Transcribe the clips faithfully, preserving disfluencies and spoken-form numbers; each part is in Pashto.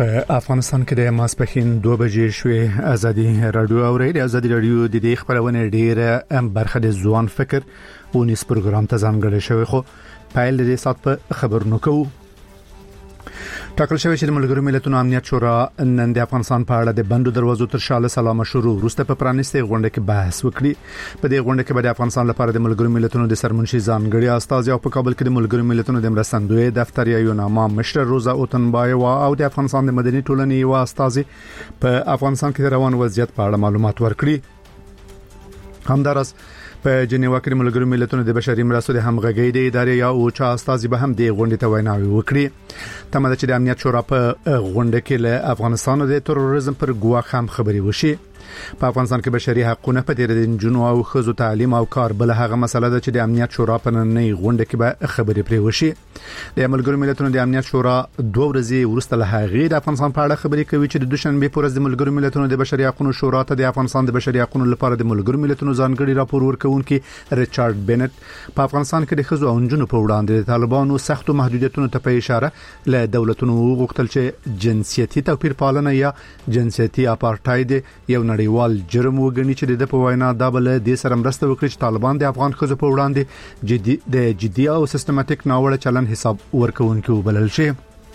په افغانستان کې د ماسپښین دوه بجې شوې. ازادي رادیو او ریډیو ازادي رادیو د دې خبرونه ډیره برخه د ځوان فکر او نیس پروګرام ته ځانګړی شوی، خو پایل د دې سات په خبرونو کوو. ټاکل شوی چې د ملګرو ملتونو امنیت شورا نن د افغانستان په اړه د بندو دروازو تر شا له سلام شروع وروسته په پرانیستي غونډه کې بحث وکړي. په دې غونډه کې به د افغانستان لپاره د ملګرو ملتونو د سرمنشي ځانګړي استاذ او په کابل کې د ملګرو ملتونو د مرستندوی دفتر یا یوناما مشر روزا اوتنبایوا او د افغانستان د مدني ټولنې یو استاذ په افغانستان کې روان وضعیت په اړه معلومات ورکړي. همدارس په جنیوا کې ملګرو ملتونو د بشري مرستو د همغږۍ د ادارې یا او چا استاذ به هم د غونډې ته ویناوي وکړي. تمه ده چې د امنیت شورا په غونډه کې له افغانستان د تروریزم پر ګواښ هم خبري وشي. په افغانستان کې بشري حقوقونه په ډېر د جنونو او خزو تعلیم او کار بل هغه مسله ده چې د امنیت شورا په نننۍ غونډه کې به خبري پرې وشي. د ملګرو ملتونو د امنیت شورا دوه ورځې وروسته له هغې د افغانستان په اړه خبري کوي چې د دوشنبه پر ورځ د ملګرو ملتونو د بشري حقوقو شورا ته د افغانستان د بشري حقوقو لپاره د ملګرو ملتونو ځانګړي راپور ورکونکي ریچارډ بنت په افغانستان کې د خزو او جنونو په وړاندې د طالبانو سختو محدودیتونو ته په اشاره له دولتونو غوښتل چې جنسيتي توپیر پالنه یا جنسيتي اپارټاید یو نړیوال جرم وګڼي چې د په وینا دا بل د سره مرسته وکړي چې طالبان د افغان خزو په وړاندې جدي د جدي او سیستماتیک ناوړه چلن حساب ورکوونکي وبلل شي.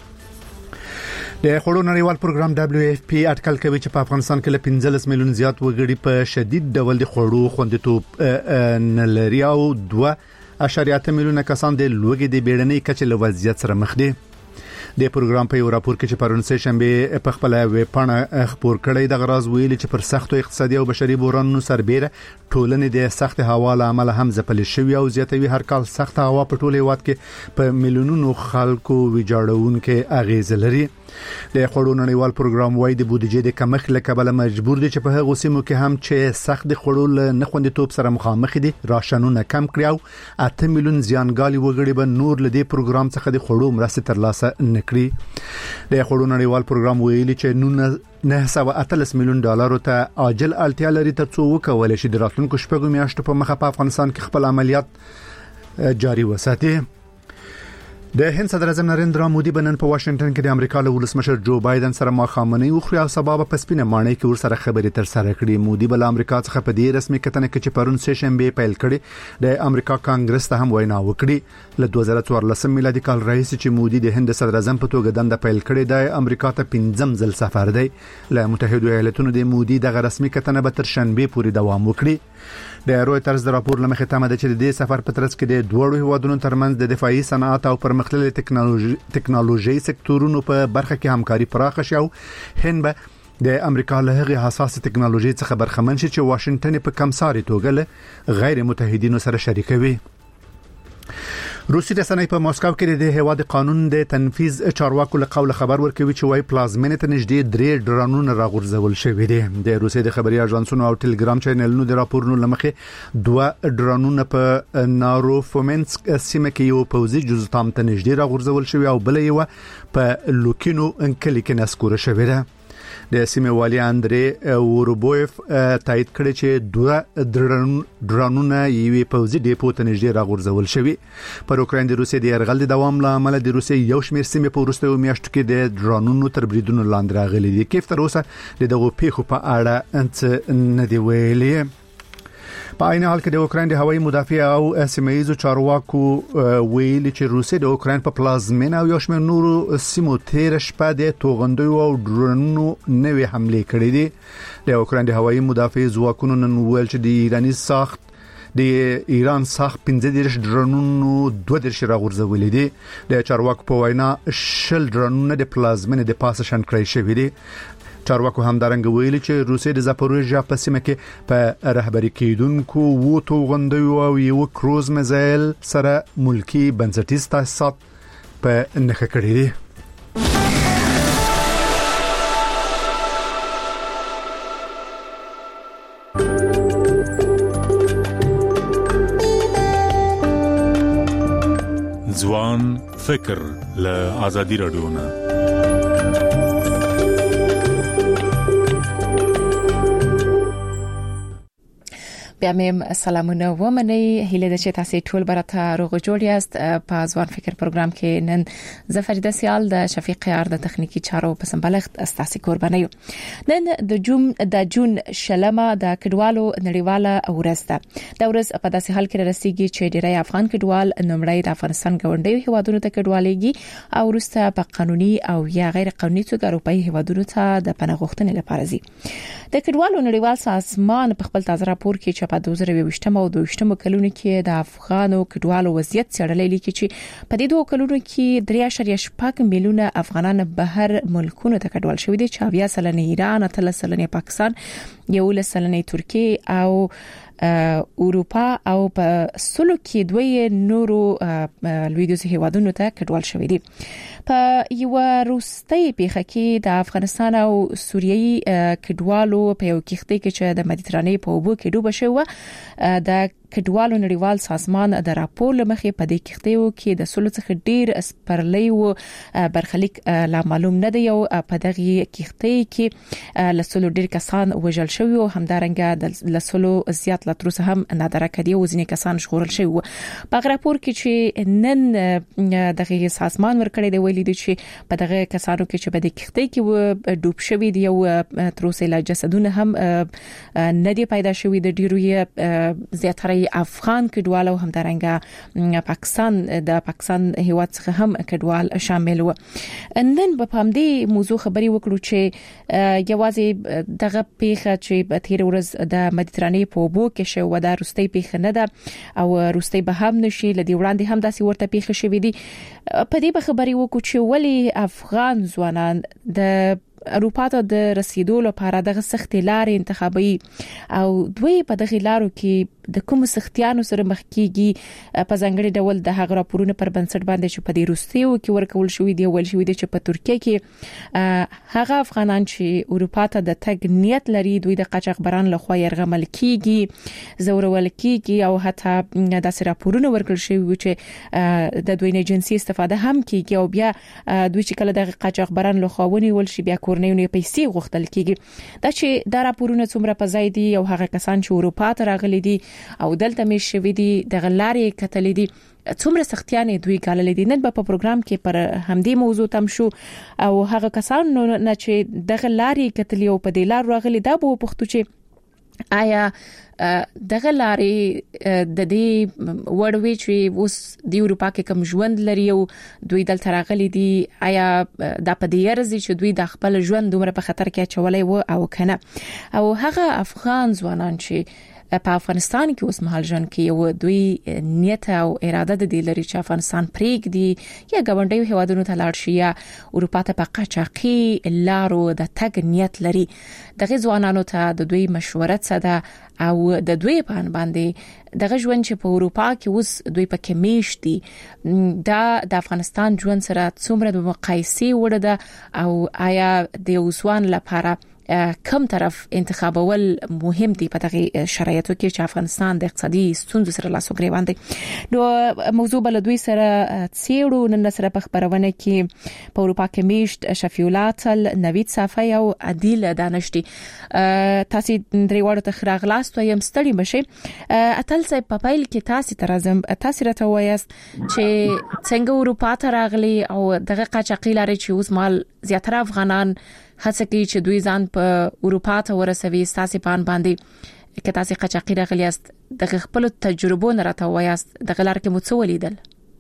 د خړو نړیوال پروګرام دبليو اف پی اټکل کوي چې په افغانستان کې له پنځلس میلیون زیات وګړي په شدید ډول د خړو خوندیتوب نلري او دوه اشاریه اته میلیونه کسان د لوګي د بیړنۍ کچې له وضعیت سره مخ دي. د پروګرام په یو راپور کې چې پرون سه شنبه په خپل ویب پاڼه خبر کړی د غراض ویلي چې پر سختو اقتصادي او بشري بحرانونو سربېره ټولنې د سخت هوا له امله هم ځپل شوی او زیاتوي هر کال سخت هوا په ټوله هیواد کې په میلیونونو خلکو ویجاړونکې اغیز لري. د خړو نړیوال پروګرام وايي د بودیجې د کمښت له کبله مجبور دي چې په هغه سیمو کې هم چې سخت د خړو نه خوندیتوب سره مخامخ دي راشنونه کم کړي او اته میلیون زیانګالي وګړي به نور له دې پروګرام څخه د خړو مرستې ترلاسه نکړي. د خړو نړیوال پروګرام ویلي چې نو نه سو اتلس میلیون ډالر ته عاجل اړتیا لري ترڅو وکولای شي د راتلونکو شپږو میاشتو په مخه په افغانستان کې خپل عملیات جاري وساتي. د هند صدر اعظم نریندرا مودي بنن په واشنگټن کې د امریکا له ولسمشر جو بایدن سره مخامخ وخوري او سبب په سپینه مانۍ کې ور سره خبرې تر سره کړې. مودي بل امریکا څخه په دې رسمي کتنه کې چې پرون سه شنبه پیل کړي د امریکا کانګرس ته هم وینا وکړي. له دوه زره څوارلسم میلادي کال راهیسې چې مودي د هند صدر اعظم په توګه دنده پیل کړي د امریکا ته پنځم ځل سفر دی. له متحده ایالاتونو د مودي د رسمي کتنه به تر شنبه پورې دوام وکړي. د رويټرز د راپور لمخې تمه ده چې د دې سفر په ترڅ کې د دوه هیوادونو ترمنځ د دفاعي صنعت او پرمختللي ټکنالوژي ټکنالوژي سکتورونو په برخه کې همکاري پراخه شي او هند به د امریکا له هغه حساس ټکنالوژي څخه برخمن شي چې واشنگټن په کمساري توګه له غیر متحدینو سره شریکوي. روسي رسنۍ په ماسکو کې د هواد قانون د تنفيذ چارواکو له قول خبر ورکوي چې وايي پلازمینه ته نږدې درې ډرونونه راغورځول شوي دي. د روسي د خبري اژانسونو او ټلګرام چینلونو د راپورونو لمخې دوه ډرونونه په ناروفومنسک سیمه کې یو پوزي جزتام ته نږدې راغورځول شوي او بل یو په لوکینو انکلی کې نسکور شوی دی. د سیمه والی اندري وروبويف تایید کړی چې دوه ډرونونه یوې پوزي ډیپو ته نږدې راغورځول شوي. پر اوکراین د روسي د يرغل د دوام لامل د روسي یو شمېر سیمه په وروستیو میاشتو کې د ډرونونو تر بریدونو لاندې راغلي دي. کیف تر اوسه د دغه پیښو په اړه انت نه دی ویلي. په عین حال کې د اوکراین د هوایي مدافع او سیمایي چارواکو ویلي چې روسي د اوکراین په پلازمینه او یو شمېر نورو سیمو تیر شپه د توغندوی او ډرونونو نوې حمله کړې دي. د اوکراین د هوایي مدافع ځواکونو نن ویل چې د ایراني ساخت د ایران ساخت پنځه دیرش ډرونونو دوه دیرش راغورځولې دي. د چارواکو په وینا شل ډرونونه د پلازمینه د پاسه شن کړی شوی دي. چارواکو همدارنګ ویلي چې روسي د زاپوروژیا په سیمه کې په رهبری کېدونکو وو توغندوی او یو کروز میزایل سره ملکی بنسټیز تاسیسات په نخښه کړی دي. ځوان فکر له ازادي رادیو نه بیا مې سلامونه ومنئ. هیله ده چې تاسو ټول برته روغ جوړ یاست. په ځوان فکر پروګرام کې نن زفریده سیال د شفیق یار د تخنیکی چارو په سمبلغت استاسي قرباني. نن د جون د جون شلمه د کډوالو نړیواله ورځ ده. د ورځ په داسې حال کې رسیدي چې ډیری افغان کډوال نومړی د افغانستان ګوندې هیوادونو ته کډوالېږي او وروسته په قانوني او یا غیر قانوني توګه اروپאי هیوادونو ته د پناه غوښتنې لپاره ځي. د کډوالو نړیوال سازمان په خپل تازه راپور کې چې په دوه زره یوویشت او دوه ویشت کلونو کې د افغانو کډوالو وضعیت څېړلې لیکي چې په دې دوه کلونو کې درې اعشاریه شپږ میلیونه افغانان بهر ملکونو ته کډوال شوي دي، چې اویا سلنه ایران، اتلس سلنه پاکستان، یولس سلنه ترکیه او اروپا او په سلو کې دوی نورو لویدیز هیوادونو ته کډوال شوي دي. په یو روستۍ پیخه کې د افغانستان او سوریې کډوالو په یو کښتۍ کې چې د مدیترانې په اوبو کې ډوبه شوه، د کډوالو نړیوال سازمان د راپور لمخې په دې کښتیو کې د سلو څخه ډیر سپرلی او برخلیک لا معلوم نه دی. او په دغه کښتۍ کې لسلو ډیر کسان وژل شوي او همدارنګه د لسلو زیات لا تر اوسه هم نادره کړي او ځینې کسان ژغورل شوي. په راپور کې چې نن دغه سازمان ورکړی دی ویلي دي چې په دغه کسانو کې چې په دې کښتۍ کې ډوب شوي دي او تر اوسه لا جسدونه هم نه دي پیدا شوي. د ډیرو زیاتره افغان کډوال او همدارنګه پاکستان د پاکستان هیواد څخه هم کډوال شامل و. نن په همدې موضوع خبري وکړو چې یوازې دغه پیښه چې په تیر ورځ د مدیترانې په اوبو کې شو د روستۍ پیښه نه ده او روستۍ به هم نشي، لدی وړاندې هم داسې ورته پیښه شوې دي. په دې به خبري وکړو چې ولی افغان ځوانان د اروپا ته د رسیدو لپاره دغه سخت لارې انتخابي او دوی په دغه لارو کې د کوم سختیانو سره مخ کیږي. په ځانګړي ډول د هغه راپورونو پر بنسټ باندې چې په دې روسیو کې ورکول شوې دي ول شوې دي چې په ترکیه کې هغه افغانان چې اروپا ته د تګ نیت لري دوی د قاچاقبران لخوا يرغمل کیږي، زورول کیږي او حتی داسې راپورونه ورکول شوي چې د دوی نه جنسي استفاده هم کیږي او بیا دوی چې کله د قاچاقبران لخوا ونیول شي بیا کورنیونه پیسې غوښتل کیږي. دا چې دا راپورونه څومره په ځای دي او هغه کسان چې اروپا ته راغلي دي او دلته مې شوي دي د غلارې کتلې دي څومره سختیانې دوی ګاللې دي. نن په پروګرام کې پر همدې موضوع تم شو او هغه کسان نه چې د غلارې کتلې او په دې لار راغلي دا به پښتو چې آیا دغه لارې د دې وړوي چې اوس د اروپا کې کوم ژوند لري او دوی دلته راغلي دي، آیا د پدې ارزي چې دوی د خپل ژوند دومره په خطر کې اچولای و او کنه. او هغه افغان ځوانان چې په افغانستان کې اوس مهال ژوند کوي او دوی نیت او اراده د دې لري چې افغانستان پرېږدي یا ګاونډي هیوادونو ته لاړ شي یا اروپا ته په قاچاقي لارو د تګ نیت لري، دغه ځوانانو ته د دوی مشوره څه ده او د دوی په باندې دغه ژوند چې په اروپا کې اوس دوی په کې میشتي دا د افغانستان ژوند سره څومره د مقایسې وړ ده او آیا د اوسوان لپاره کم طرف انتخابول مهم دي په دغه شرایطو کې چې افغانستان د اقتصادي ستونزو سره لاس او ګریوان دي. نو موضوع بل دوی سره څېړو نن سره په خبرونه کې په اروپا کې میشت شفیولات نوید صافی او عادل دانشتي. تاسو درې وړو ته خراغلاست وایم ستړي بشي. اتل صاحب په پایل کې تاسو ترازم تاسو راته وایست چې څنګه اروپا ته راغلي او دغه قاچاقي لارې چې اوس مال زیاتره افغانان هڅه کوي چې دوی ځان په اروپا ته ورسوي. تاسو په ان باندې کې تاسو قاچاقي راغلیاست د خپل تجربو نه راته وایاست دغه لار کې مو څه ولیدل؟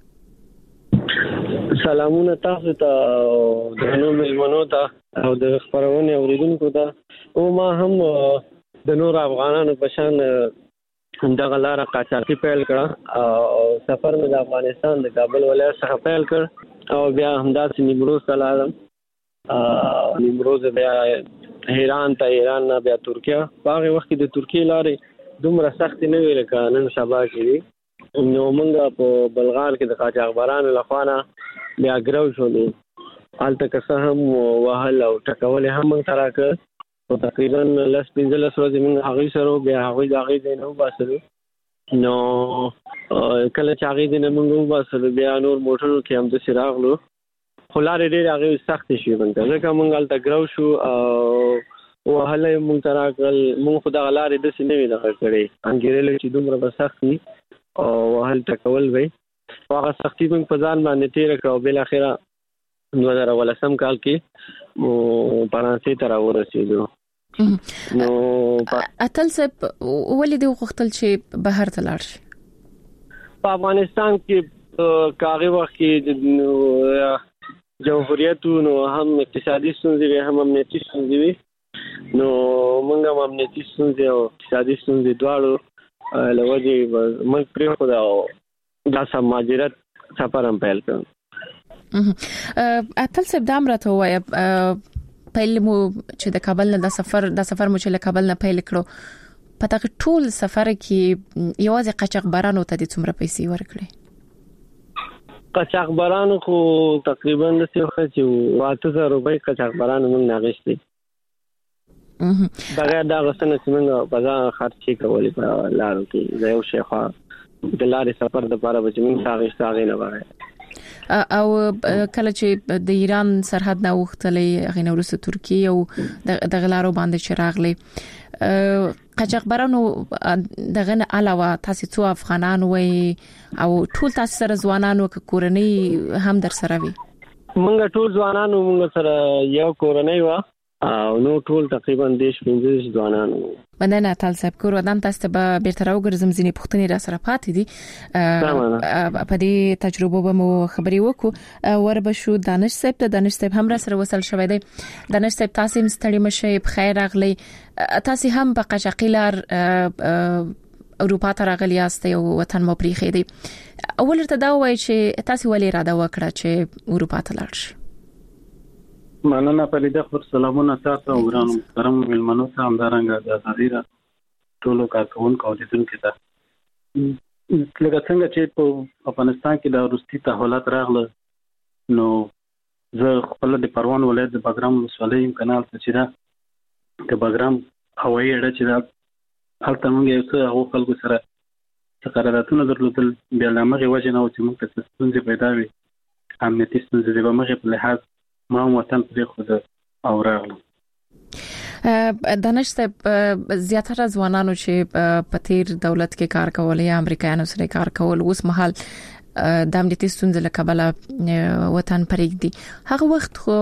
سلامونه تاسو ته د نو ملمنو ته او د خبرونه اوریدونکو ته. او ما هم د نور افغانانو په شان دغه لار قاچاقي پیل کړه او سفر مې د افغانستان د کابل ولایت څخه پیل کړ او بیا همداسې نیمروز ته لاړم. نیمروز بیا ایران ته، ایران نه بیا ترکیه. په هغه وخت کې د ترکیه لارې دومره سخت نه ویل کړه نن سبا کې. نو موږ په بلغار کې د قاچاقبرانو لخوا نه بیا ګرو شولو. هلته که څه هم وهل او ټکول هم موږ سره کړ. او تقریبا لس پنځلس ورځې موږ هغوی سره بیا هغوی د هغې ځای نه وباسلو. نو کله چې هغې ځای نه موږ وباسلو بیا نور موټرو کې همداسې راغلو. خو لارې ډېرې هغې سختې شوې موږ ته ځکه موږ هلته ګرو شو او وهله مونږ تراکل مونږ خدای غلارې د سینې دغه کړي انګیرل چې دومره بسختی او وهل تکول وي هغه سختي مونږ په ځان باندې تیر کړو بل اخره دوه هزار ولسم کال کې مو فرانسې ته راورسېدو. نو اتل صاحب ولې د وختل چې بهر ته لاړ شي په افغانستان کې کاغه وخت کې جمهوریت نو هم اقتصادي ستونزې هم امنیتي ستونزې وي نو موږ هم امنیتي ستونزې او اقتصادي ستونزې دواړو لوجه موږ پرې خو دا د سماجرت سفر هم پیل کړ. اتل صاحب دا امرته وایي پیل مو چې د کابل نه د سفر د سفر مو چې له کابل نه پیل کړو په تاسو ټول سفر کې یوازې قاچاقبرانو ته د څومره پیسې ورکړي؟ قاچاقبرانو خو تقریبا د څه وخت چې واته زره روپۍ قاچاقبرانو موږ ناغښتي دا دا غوښتنه چې موږ په ځان خرچې کولې په لارو کې د یو شیخه د لارې سفر د لپاره به موږ ساغښت هغه نه وره او کله چې د ایران سرحد نه وختلې غینه ورسته ترکیه او د غلارو باندې چراغلې قاچاقبرانو دغه نه علاوه تاسو څو افغانان وي او ټول تاسو سره ځوانانو ک کورنۍ هم در سره وي؟ موږ ټول ځوانانو موږ سره یو کورنۍ و او نو ټول تقریبا دیش پنځه ځوانانو. مننه اتل صاحب کور ودان تاسو به بیرته راوګرځم ځینې پوښتنې را سره پاتې دي په دې تجربه به مو خبري وکړو وربشو دانش صاحب ته دانش صاحب هم را سره وصل شوی دی. دانش صاحب تاسو هم ستړي مشه بخیر راغلی تاسو هم په قاچاقي لار اروپا ته راغلی یاست او وطن مو پریخي دی اول ته دا وایي چې تاسو ولې را دا وکړه چې اروپا ته لاړ شئ؟ مننه پرېده خو سلامونه تاسو او ګرانو محترم ملمنو ته همدارنګه د ازادي ټولو کارکونکو او لیدونکو ته لکه څنګه چې په افغانستان کې د روسي تحولات راغله نو زه خپل د پروان ولایت د بګرام ولسوالۍ کانال ته چې دا د بګرام هوایي اډه چې دا هلته موږ یو څه هغو خلکو سره څه قراردادونه درلودل بیا له همغې وجې نه و چې موږ ته څه ستونزې پیدا وي امنیتي ستونزې د همغې په لحاظ ما وطن پرېښود او راغلم. دانش صاحب زیاتره ځوانانو چې په تیر دولت کې کار کول یا امریکایانو سره کار کول اوس مهال د امنیتي ستونزې له کبله وطن پرېږدي هغه وخت خو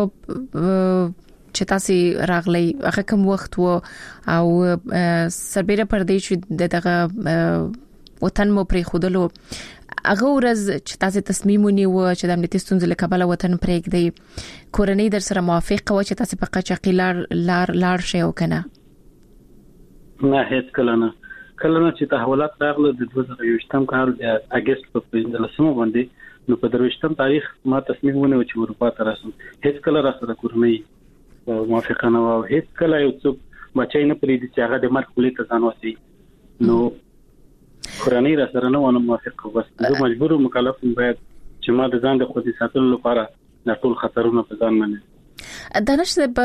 چې تاسو راغلی هغه کوم وخت وو او سربېره پر دې چې دغه وطن مو پرېښودلو هغه ورځ چې تاسو تصمیم ونیو چې د امنیتي ستونزې له کبله وطن پرېږدئ کورنۍ در سره موافق و چې تاسو په قاچاقي لار لار لاړ شئ او کنه؟ نه هیڅ کله نه کله نه چې تحولات راغله د دوه زره یوویشتم کال د اگست په پنځلسمه باندې نو په درویشتم تاریخ ما تصمیم ونیو چې اروپا ته راشم. هیڅ کله را سره کورنۍ موافقه نه و هیڅ کله یو څوک بچی نه پرېږدي چې هغه د مرګ خولې ته ځان وسي نو کورنۍ را سره نه ونه موافقه بس زه مجبور مکلف باید چې ما د ځان د خودي ساتلو لپاره د ټول خطرونو په ځان منل. دانش صاحب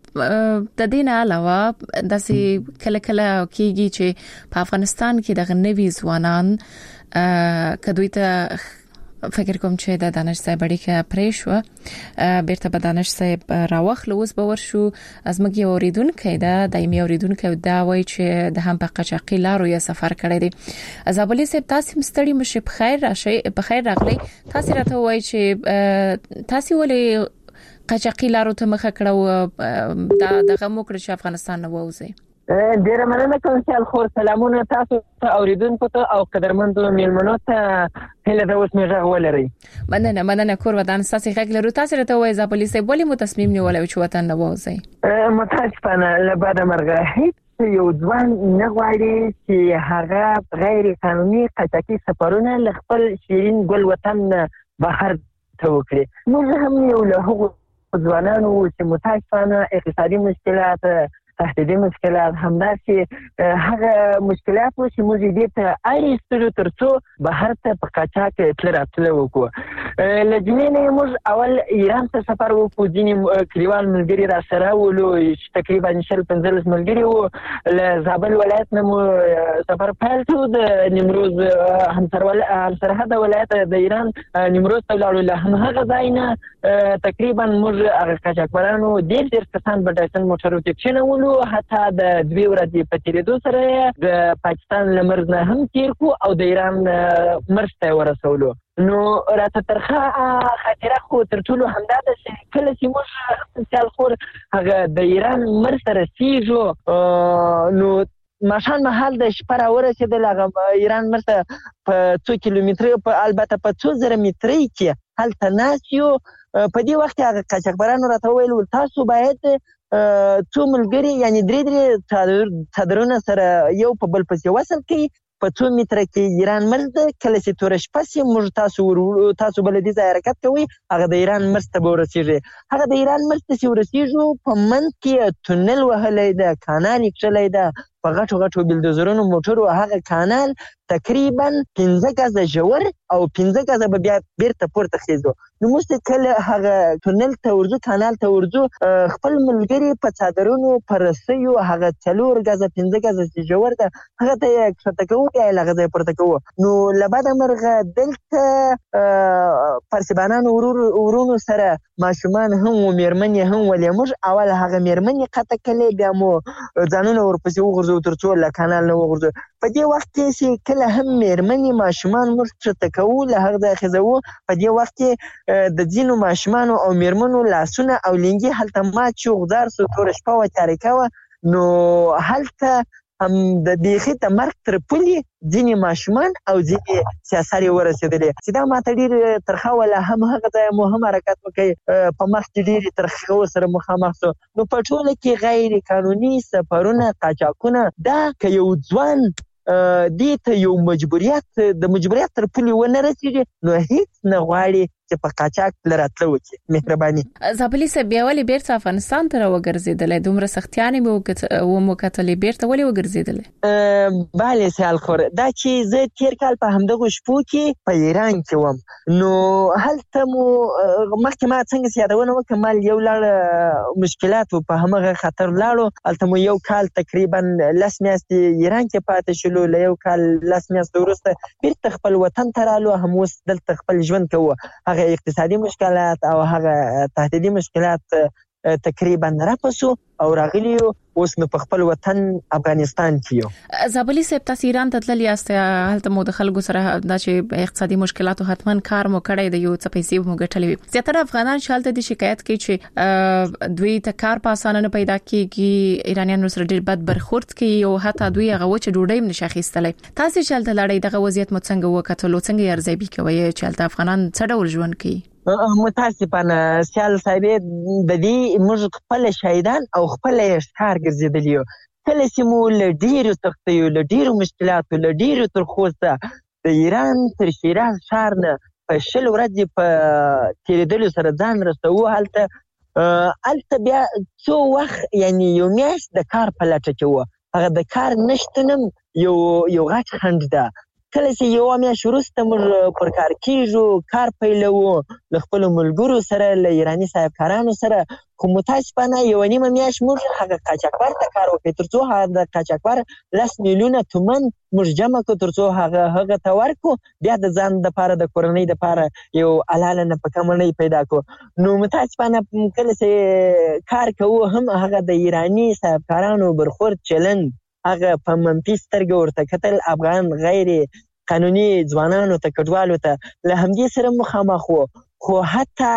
د دې نه علاوه داسې کله کله کېږي چې په افغانستان کې د نوي ځوانان کدوې ته فکر کوم چې د دانش صاحب اړیکه پرې شو بیرته به دانش صاحب راوخل اوس به ورشو از مګي اوریدونکو دا دایمي اوریدونکو دا وایي چې د هم په قاچاقي لارو یا سفر کړی دی. زابلی صاحب تاسو مستړي مشه په خیر راشي په خیر راغلی تاسو راته وایي چې تاسو ولې قاچاقي لارو ته مخه کړو دا دغه مو کړ چې افغانستان نه ووځي؟ ډیره مننه کوم چې خو سلامونه تاسو ته اوریدونکو ته او قدرمنو میلمنو ته هله د اوس میغه ولري. مننه مننه کور ودان تاسو غږ لرو تاسو راته وایي زابلی صاحب ولې مو تصمیم نیولای چې وطن نه ووځي؟ متاسفانه له بعد مرګ هیڅ یو ځوان نه غواړي چې هغه غیر قانوني قاچاقي سفرونه له خپل شیرین ګل وطن بهر ته وکړي. موږ هم یو له هغو ځوانانو چې متاسفانه اقتصادي مشکلات تهدیدي مشکلات همداسې هغه مشکلات چې موږ دې ته اړ ایستلو ترڅو بهر ته په قاچاق تل راتلو وکړو لجنې نه موږ اول ایران ته سفر وکړو، ځینې کلیوال ملګري را سره ولو، تقریبا شل پنځلس ملګري وو. له زابل ولایت نه مو سفر پیل کړو، د نیمروز همسرحد ولایت د ایران نیمروز ته ولاړو. له هماغه ځای نه تقریبا موږ هغه قاچاقبرانو ډېر ډېر کسان په ډایسن موټرو کې کېنولو، حتی د دوې ورځې په تېرېدو سره د پاکستان له مرز نه هم تېر کړو او د ایران مرز ته یې ورسولو. نو راته ترخه خاطره خو تر ټولو همدا ده چې کله چې موږ سیال خور هغه د ایران مرز ته رسېږو نو ماښام مهال د شپه راورسېدل، هغه ایران مرز ته په څو کیلومترۍ په البته په څو زره مترۍ کې هلته ناست یو. په دې وخت کې هغه قاچاقبرانو راته وویل تاسو باید څو ملګري یعنې درې درې څادرونه سره یو په بل پسې وصل کړئ، په څو متره کې ایران مرز ده، کله چې توره شپه شي موږ تاسو تاسو بل دې ځای حرکت کوئ، هغه د ایران مرز ته به ورسېږي. هغه د ایران مرز ته چې ورسېږو په منځ کې تونل وهلی ده، کانال یې کښلی ده په غټو غټو بلدوزرونو موټرو. هغه کانال تقریبا پنځه ګزه ژور او پنځه ګزه به بیا بیرته پورته خیزو. نو موږ کله هغه تونل ته ورځو، کانال ته ورځو، خپل ملګري په څادرونو په رسیو هغه څلور ګزه پنځه ګزه چې ژور ده هغه ته یې کښته کوو، بیا یې له هغه ځایه پورته کوو. نو له بده مرغه دلته پرسبانانو ورونو سره ماشومان هم و، مېرمنې هم ولې. موږ اول هغه مېرمنې قطع کړلې، بیا مو ځانونه ورپسې وغورځو تر څو له کانال نه وغورځو. په دې وخت کې چې کله هم مېرمنې ماشومان موږ کښته کوو له هغه ځایه خیزوو، په دې وخت کې د ځینو ماشومانو او مېرمنو لاسونه او لنګې هلته مات شو، غدار سو، توره شپه وه، تاریکه وه. نو هلته هم د بیخي د مرګ تر پولې ځینې ماشومان او ځینې سیاسر یې ورسېدلې، چې دا ماته ډېر ترخه وله. هم هغه ځای مو هم حرکت وکړئ، په مخ کې ډېرې ترخه سره مخامخ سو. نو په ټوله کې غیر قانوني سفرونه، قاچاقونه، دا که یو ځوان دې ته یو مجبوریت د مجبوریت تر پولې ونه رسېږي نو هېڅ نه غواړي چې په قاچاق له راتله وکړي. مهرباني. زابلي صاحب بیا ولې بیرته افغانستان ته راوګرځېدلی؟ دومره سختیانې مې وموکتلې، بیرته ولې وګرځېدلی؟ بله سیال خور، دا چې زه تېر کال په همدغو شپو کې په ایران کې وم، نو هلته مو مخکې ما څنګه چې یادونه وکړم ما یو لړ مشکلات و، په همغه خطر لاړو. هلته مو یو کال تقریبا لس میاشتې ایران کې پاتې شولو، له یو کال لس میاشتې وروسته بیرته خپل وطن ته رالو، هم اوس دلته خپل ژوند کوو. هغه اقتصادي مشکلات او هغه تهدیدي مشکلات تقریبا رافسو او راغلی یو، اوس نو په خپل وطن افغانستان کې یو. زابلي صاحب تاسو ایران ته تللی یاست، هلته مو د خلکو سره دا چې اقتصادي مشکلاتو حتما کار مو کړی دی، یو څه پیسې مو ګټلې وي. زیاتره افغانان چې هلته دي شکایت کوي چې دوی ته کار په اسانه نه پیدا کیږي، ایرانیان سره ډېر بد برخورد کوي او حتی دوی هغه وچه ډوډۍ هم نشي اخیستلی. تاسو چې هلته لاړئ دغه وضعیت مو څنګه وکتلو، څنګه یې ارزیابي کوئ چې هلته افغانان څه ډول ژوند کوي؟ متاسفانه سیال صاحب، د دې موږ خپل شهیدان او خپل ښکار ګرځېدلي یو. کله چې مو له ډېرو سختیو، له ډېرو مشکلاتو، له ډېرو ترخو څخه د ایران تر شیراز ښار نه په شل ورځې په تېرېدلو سره ځان رسوو، هلته هلته بیا څو وخت یعنې یو میاشت د کار په لټه کې وه. هغه د کار نشتون هم یو یو غټ خنډ ده. کله چې یو میاشت وروسته موږ پر کار کېږو، کار پیلوو له خپلو ملګرو سره، له ایراني صاحبکارانو سره، خو متاسفانه یوه نیمه میاشت موږ هغه قاچاقبر ته کار وکړو، تر څو هغه د قاچاقبر لس میلیونه تومن موږ جمع کړو، تر څو هغه هغه ته ورکړو، بیا د ځان دپاره د کورنۍ دپاره یو حلاله نفقه مړۍ پیدا کړو. نو متاسفانه کله چې کار کوو هم هغه د ایراني صاحبکارانو برخورد چلند هغه په منفي سترګه ورته کتل، افغان غیر قانوني ځوانانو ته، کډوالو ته له همدې سره مخامخ وو. خو حتی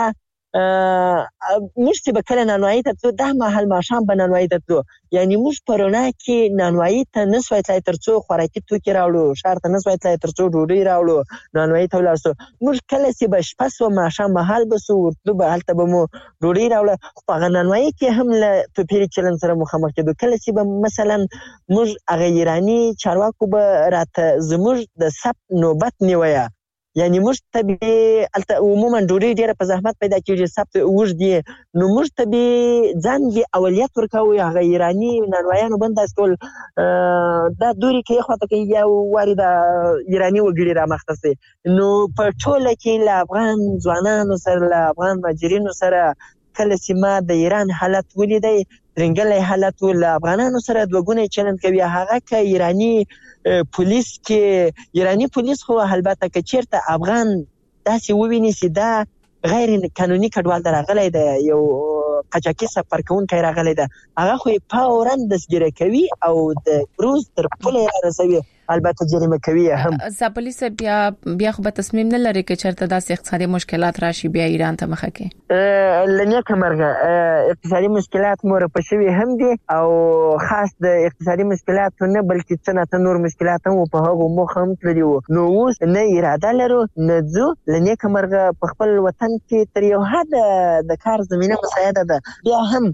موږ چې به کله نانوایي ته تلو، دا مهال ماښام به نانوایي ته تلو، یعنې موږ په رڼا کې نانوایي ته نه سوای تلای تر څو خوراکي توکي راوړو، ښار ته نه سوای تلای تر څو ډوډۍ راوړو، نانوایي ته ولاړ سو. موږ کله چې به شپه سوه، ماښام مهال به سو، ورتلو به هلته به مو ډوډۍ راوړه، خو په هغه نانوایي کې هم له توپیري چلند سره مخامخ کېدو. کله چې به مثلا موږ هغه ایراني چارواکو به راته زموږ د ثبت نوبت نیویه، یعنی موږ ته به الته عموما ډوډۍ ډیره په زحمت پیدا کیږي سبت وږد دي نو موږ ته به ځان به اولویت ورکوي هغه ایرانی نانوایانو باندې ټول دا دوری کې خواته کې یو وارد ایرانی وګړي را مخته سي نو په ټوله کې له افغان ځوانانو سره له افغان مهاجرینو سره کله چې ما د ایران حالت ولیدای رنګلې حالت ول افغانانو سره دوګونه چلند کوي هغه ک ایرانی پولیس کې ایرانی پولیس خو البته ک چیرته افغان داسې وویني چې دا غیر قانوني کډوال درغلې ده یو قاچاقي سفر کوونکی راغلی ده هغه خو فورا دستګیره کوي او د بروز تر پوله رسوي البته جریمه کوي هم زابلیس بیا بیا خو به تصمیم نه لري چې چرته داسې اقتصادي مشکلات راشي بیا ایران ته مخه کې لنیه کمرګه اقتصادي مشکلات مور په شوی هم دي او خاص د اقتصادي مشکلات نه بلکې څنګه نور مشکلات هم په هغه مخ هم تللی وو نو اوس نه اراده لرو نه ځو لنیه کمرګه په خپل وطن کې تر یو حد د کار زمينه مساعده ده بیا هم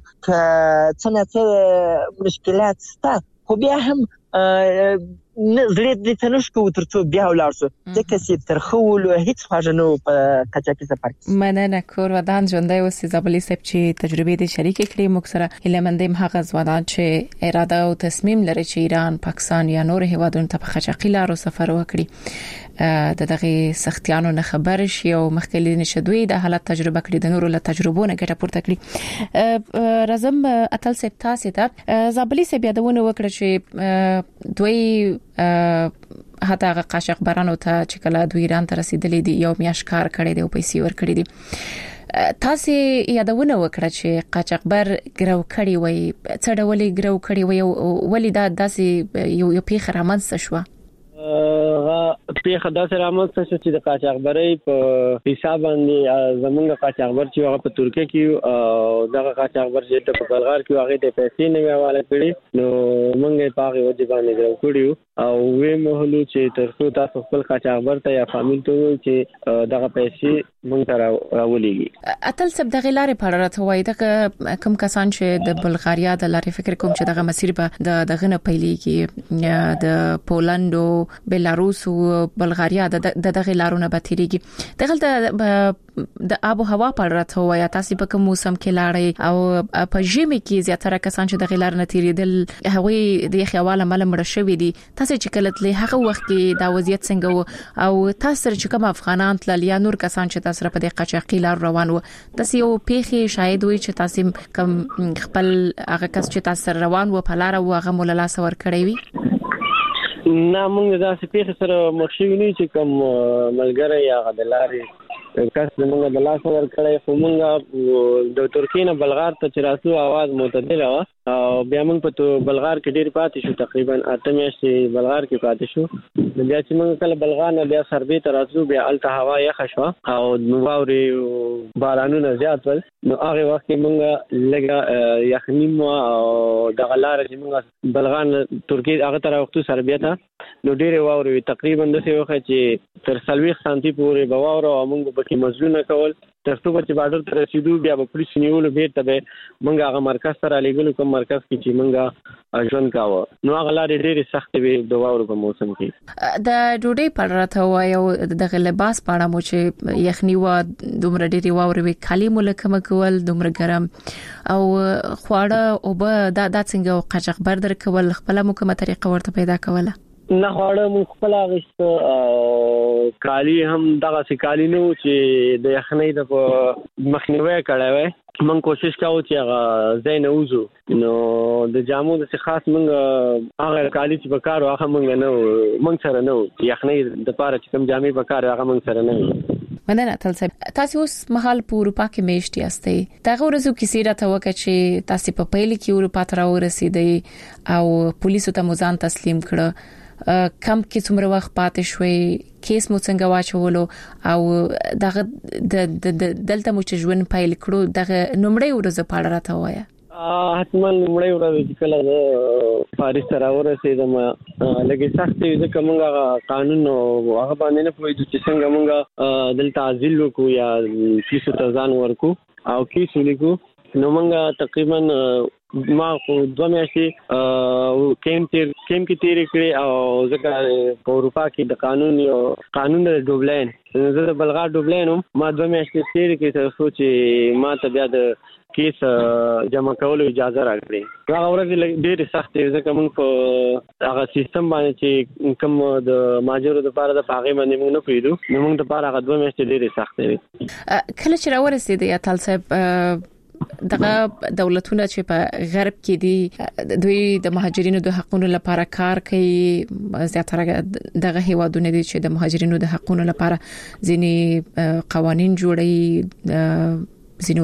څنګه مشکلات ستا خو بیا هم زړه دې تنش کو ترڅو بیا ولاړ شو ځکه چې تر خول هیڅ خواږه نو په قاچاقي سفر مننه کور ودان ژوندۍ اوسې زابلی صاحب چې تجربه دې شریک کړې موږ سره هیلمندیم هغه ځوانان چې اراده او تصمیم لري چې ایران پاکستان یا نور هیوادونو ته په قاچاقي لارو سفر وکړي د دغه سختیانو نه خبر شي او مخکلي نشدوي د حالت تجربه کړې د نورو له تجربو نه ګټه پورته کړي رزم اتل صاحب تاسو ته زابلی صاحب یادونه وکړه چې دوی حتی هغه قاچاقبرانو ته چې کله دوی ایران ته رسیدلې دي یو میاشکار کړي دي او پیسې ور کړې دي تاسو یادونه وکړه چې قاچاقبر ګرو کړي وي څه ډول ګرو کړي وي ولې دا داسې یو یو پیخ رامنځ شو پیخ داسې رامنځته شو چې د قاچاقبرۍ په حساب باندې زمونږ قاچاقبر چې هغه په ترکیه کې او دغه قاچاقبر چې په بلغار کې هغه د پیسې نه حواله کړي نو موږ په هغه وجه باندې ګرو کړیو او وې مهلو چې ترڅو تاسو خپل قاچاقبر ته یا فامیل ته چې دغه پیسې موږ ته راولېږي اتل سب دغه لارې په اړه راته وایي دغه کوم کسان چې د بلغاریا د لارې فکر کوم چې دغه مسیر په دغه نه پیلېږي د پولند او بلاروس او بلغاریا د دغه لارونه به تیریږي دغه د آب او هوا په اړه راته وایي تاسو په کوم موسم کې لاړې او په ژمي کې زیاتره کسان چې دغه لار نه تیریدل هغه د خیواله مل مړ شوی دي تاسو چې کله تل هغه وخت کې دا وضعیت څنګه او تاسو چې کوم افغانان تل یا نور کسان چې تاسو په دې قاچاقي لار روان وو د یو پیخي شاید وي چې تاسو کوم خپل هغه کس چې تاسو روان وو په لار او هغه مول لاس ور کړی وي نه موږ دا سپیخ سره مخ شوی نه چې کوم ملګری یا غدلاري کس موږ د لاس ور کړی خو موږ د ترکیه نه بلغار ته چې راسو आवाज معتدله و او بیا موږ په بلغار کې ډیر پاتې شو تقریبا اته میاشتې بلغار کې پاتې شو بیا چې موږ کله بلغار نه بیا سربې ته راسو بیا الته هوا یخ شو او نووري بارانونه زیات ول نو هغه وخت کې موږ لګه یخنی مو او د غلار چې موږ بلغار ترکیه هغه طرف وختو سربې ته نو ډیر واوري تقریبا د څه وخت چې تر سلويخ سانتي پورې بواور او موږ په مزلونه کول ترڅو چې بارډر ته رسیدو بیا په پولیس نیولو بیرته به موږ هغه مرکز سره لګلو کوم مرکز کې چې موږ ژوند کاوه نو هغه لارې ډېرې سختې وي د واورو په موسم کې د ډوډۍ په اړه ته وایو د لباس په اړه مو چې یخني و دومره ډېرې واورې وي خالي ملکمه کول دومره ګرم او خواړه او به دا د څنګه قاچاقبر در کول خپل مو کومه طریقه ورته پیدا کوله نه خواړه مو خپل غشت او کالی هم دغه سکالی نو چې د یخنۍ د مخنیوي کړای وای من کوشش کاوه چې هغه زین اوزو نو د جامو د خاص منګه هغه کالی چې بکار واخه منګ نه منګ سره نه یخنۍ د پاره چې کوم جامې بکار هغه منګ سره نه مننه تل صاحب تاسو اوس مهال په اروپا کې میشتي استئ دا ورځو کې سیره ته وکړه چې تاسو په پیل کې اروپا ته راورسېدئ او پولیسو ته مزان تسلیم کړه کم کې څومره وخت پاتې شوي کیس مو څنګه واچولو او دغه د دلته مو چې ژوند پیل کړو دغه نومړی ورځ په اړه راته وایي حتما نومړی ورځ چې کله د پاریس سره ورسېدم لکه سختي ځکه موږ قانون او هغه باندې نه پوهېدو چې څنګه موږ دلته عزل وکړو یا کیسو ته ځان ورکو او کیسو لیکو نو موږ تقریبا ما خو دوه میاشتې کیم تیر کیم کې تیر کړې او ځکه په اروپا کې د قانون یو قانون د ډوبلین زه د بلغار ډوبلینم ما دوه میاشتې تیر کې تر څو چې ما ته بیا د کیس جمع کولو اجازه راکړي. هغه ورځ ډېرې سختې ځکه موږ په هغه سیستم باندې چې کوم د ماجرو لپاره د پاغې باندې موږ نه پوهېدو نو موږ لپاره هغه دوه میاشتې ډېرې سختې وي. کله چې راورسېدې اتل صاحب دغه دولتونه چې په غرب کې دي دوی د مهاجرینو د حقوقو لپاره کار کوي زیاتره دغه هیوادونه دي چې د مهاجرینو د حقوقو لپاره ځینې قوانين جوړي زینو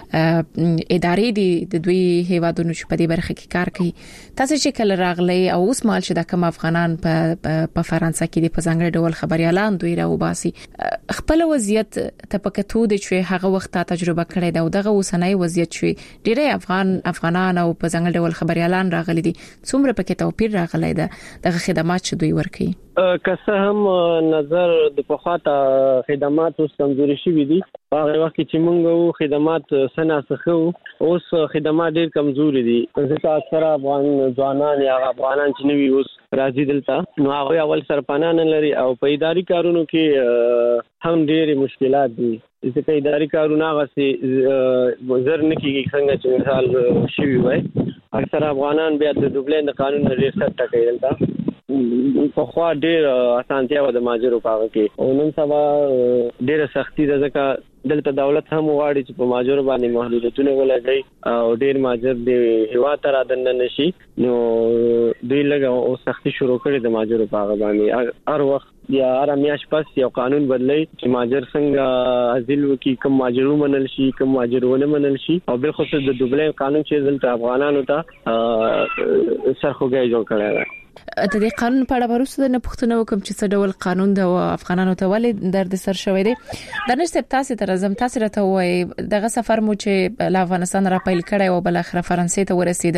ادارې دي د دوی هیوادونو چې په دې برخه کې کار کوي. تاسو چې کله راغلي او اوس مال چې د کوم افغانان په په فرانسه کې د پزنګړ ډول خبريالان دوی راو باسي خپل وضعیت ته پکتو د چې هغه وخت تجربه کړی دا او دغه اوسنۍ وضعیت چې ډېری افغان افغانان او پزنګړ ډول خبريالان راغلي دي څومره پکې توپیر راغلی ده دغه خدمات چې دوی ورکوي؟ که څه هم نظر د پخواته خدمات اوس کمزوري شوي دي هغه وخت چې موږ خدمات سنا څخه اوس خدمات ډېر کمزوري دي ځکه اکثر افغان ځوانان یا افغانان چې نوي اوس راځي دلته نو هغه اول سرپناه نه لري او په اداري کارونو کې هم ډېر مشکلات دي ځکه اداري کارونه غسي زر نه کیږي څنګه چې مثال شوي وای اکثر افغانان بیا د دوبلین د قانون لري ست کوي دلته په خوا ډېر اسانتیا و د ماجرو پاغه کې او نن سبا ډېر سختي ده ځکه دلته دولت هم غواړي چې په ماجرو باندې محدودیتونه ولګي او ډېر ماجر د هوا تر ادن نشي نو دوی لګه او سختي شروع کړي د ماجرو پاغه باندې هر وخت یا هر میاش پس یو قانون بدلی چې ماجر څنګه ازل وکي کوم ماجرو منل شي کوم ماجرونه منل شي او بل خصوص د دوبلین قانون چې دلته افغانانو ته سرخوږی جوړ کړی دی. د دې قانون په اړه وروسته د پښتنو کوم چې څه ډول قانون د افغانانو ته ولې درد سر شوی دی د نشته تاسو ته راځم تاسو راته وایي دغه سفر مو چې له افغانستان را پیل کړی او بل اخر فرانسې ته ورسید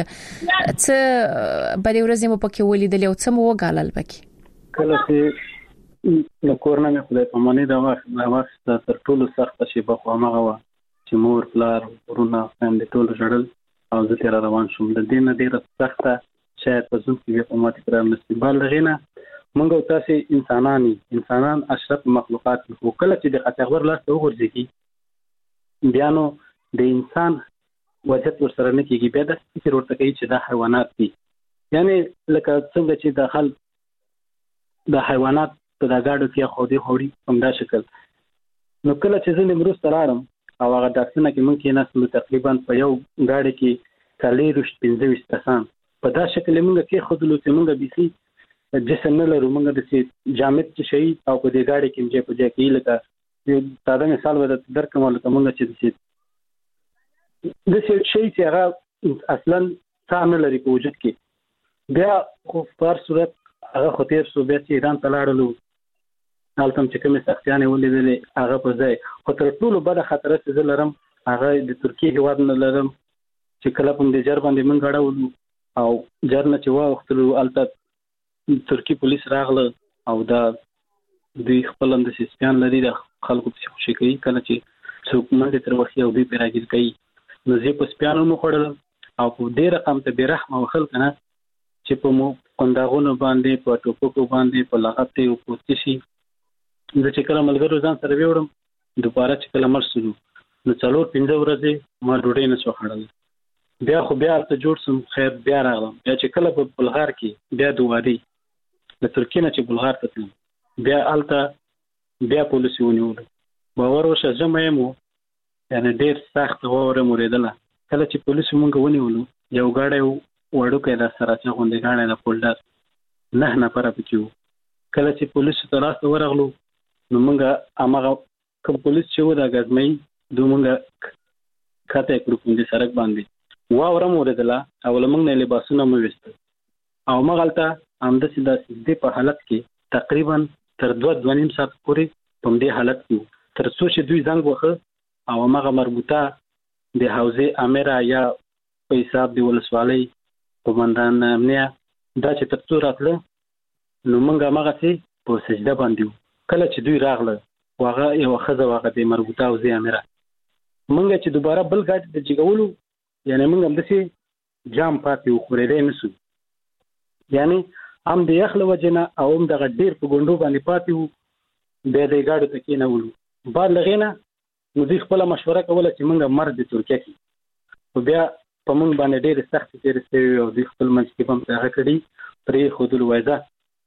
څه په دې ورځ مو پکې ولیدل او څه مو وګالل پکې کله چې نو کورنه مې خدای په معنی دا وخت دا وخت تر ټولو سخت شي په خو هغه وا چې مور پلار ورونه هم د ټولو جړل او زه تیر روان شوم د دې نه ډیره سخته شاید په ځم کې په ماته کرام نصیبال لغینا مونږ او تاسو انسانانی انسانان اشرف مخلوقات خو کله چې د خطر لاس ته وګرځي بیا نو د انسان وجهت ورسره نه کیږي بیا د فکر ورته کوي چې دا حیوانات دي یعنی لکه څنګه چې د خل د حیوانات په دا گاډو کې خو دې خوري هم دا شکل نو کله چې زه نیمروز ته راړم او هغه داسنه کې مونږ کې ناس تقریبا په یو گاډي کې کالي رښت پنځه ویشت کسان په دا شکل موږ کې خودلو چې موږ بيسي جسم نه لرو موږ د سي جامد چې شي او په دې گاډي کې چې په ځای کې لکه یو ساده مثال ورته درکوم لکه موږ چې د سي د سي شي چې هغه اصلا څه نه لري په وجود کې بیا خو په صورت هغه خطر سو بیا چې ایران ته لاړلو حالتم چې کومه سختیانه ولیدلې هغه په ځای خو تر ټولو بده خطر چې لرم هغه د ترکیه هیواد نه لرم چې کله په دې جر باندې موږ غړاو او جرنه چې وا وختلو البته ترکی پولیس راغله او دا دوی خپل اند سیستان لري د خلکو په خوشي کوي کله چې څوک منډه تر وخت یو دوی پیراګل کوي نو زه په سپیانو مو خړل او په ډیر رقم ته بیرحم او خلک نه چې په مو قنداغونو باندې په ټوپکو باندې په لغت او پوتشي د چې کله ملګرو ځان سره ویوړم دوباره چې کله مرسلو نو څلور پنځه ورځې ما ډوډۍ نه شو خړل بیا خو بیا ته جوړ سم خیر بیا راغلم بیا چې کله په بلغار کې بیا دوادي د ترکیه نه چې بلغار ته تلم بیا الته بیا پولیس ونیول باور وشه جمع مو یعنی ډیر سخت وره موریدله کله چې پولیس مونږ ونیول یو گاډي وړو کې د سره چې غونډه گاډي د پولډر نه نه پر پکيو کله چې پولیس ته راست ورغلو نو مونږه امغه کوم پولیس چې و دا غزمې دومره کاته کړو په دې سړک باندې واورم ورېدله او لمنګ نه لباسونه مو وست او مغلطه امده سیده سیده په حالت کې تقریبا تر دوه دوه نیم ساعت پورې په دې حالت کې تر څو چې دوی زنګ وخه او مغه مربوطه د حوزه امره یا په حساب دی ولسوالۍ قومندان امنیه دا چې تر څو راتله نو موږ مغه سي په سجده باندې کله چې دوی راغله واغه یو خزه واغه د مربوطه حوزه امره موږ چې دوباره بل ګاډي د جګولو یعنی موږ هم دسي جام پاتې وخورېدې نسو یعنی هم د یخل وجنه او هم د غډیر په ګوندو باندې پاتې وو بیا د ګاډو ته کېنولو بعد لغې نه نو دوی خپله مشوره کوله چې موږ مرګ د ترکیه کې خو بیا په موږ باندې ډېرې سختې تېرې شوې او دوی خپل منځ کې به هم هغه کړي پرې ښودلو وایي ځه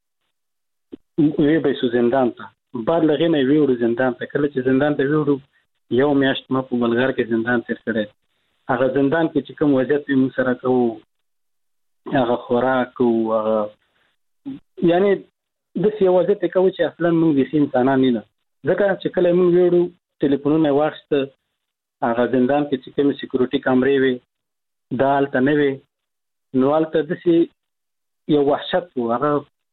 ویې به یې زندان ته بعد لغې نه یې ویوړو زندان ته کله چې زندان ته ویوړو یو میاشت ما په بلغار کې زندان تېر کړی هغه زندان کې چې کوم وضعیت وي موږ سره کوو هغه خوراک او هغه یعنې داسې یو وضعیت یې کوو چې اصلا موږ داسې انسانان نه ځکه چې کله موږ ویوړو ټلیفونونه یې واخیسته هغه زندان کې چې کومې سکیورټي کامرې وې دا هلته نه وې نو هلته داسې یو وحشت و هغه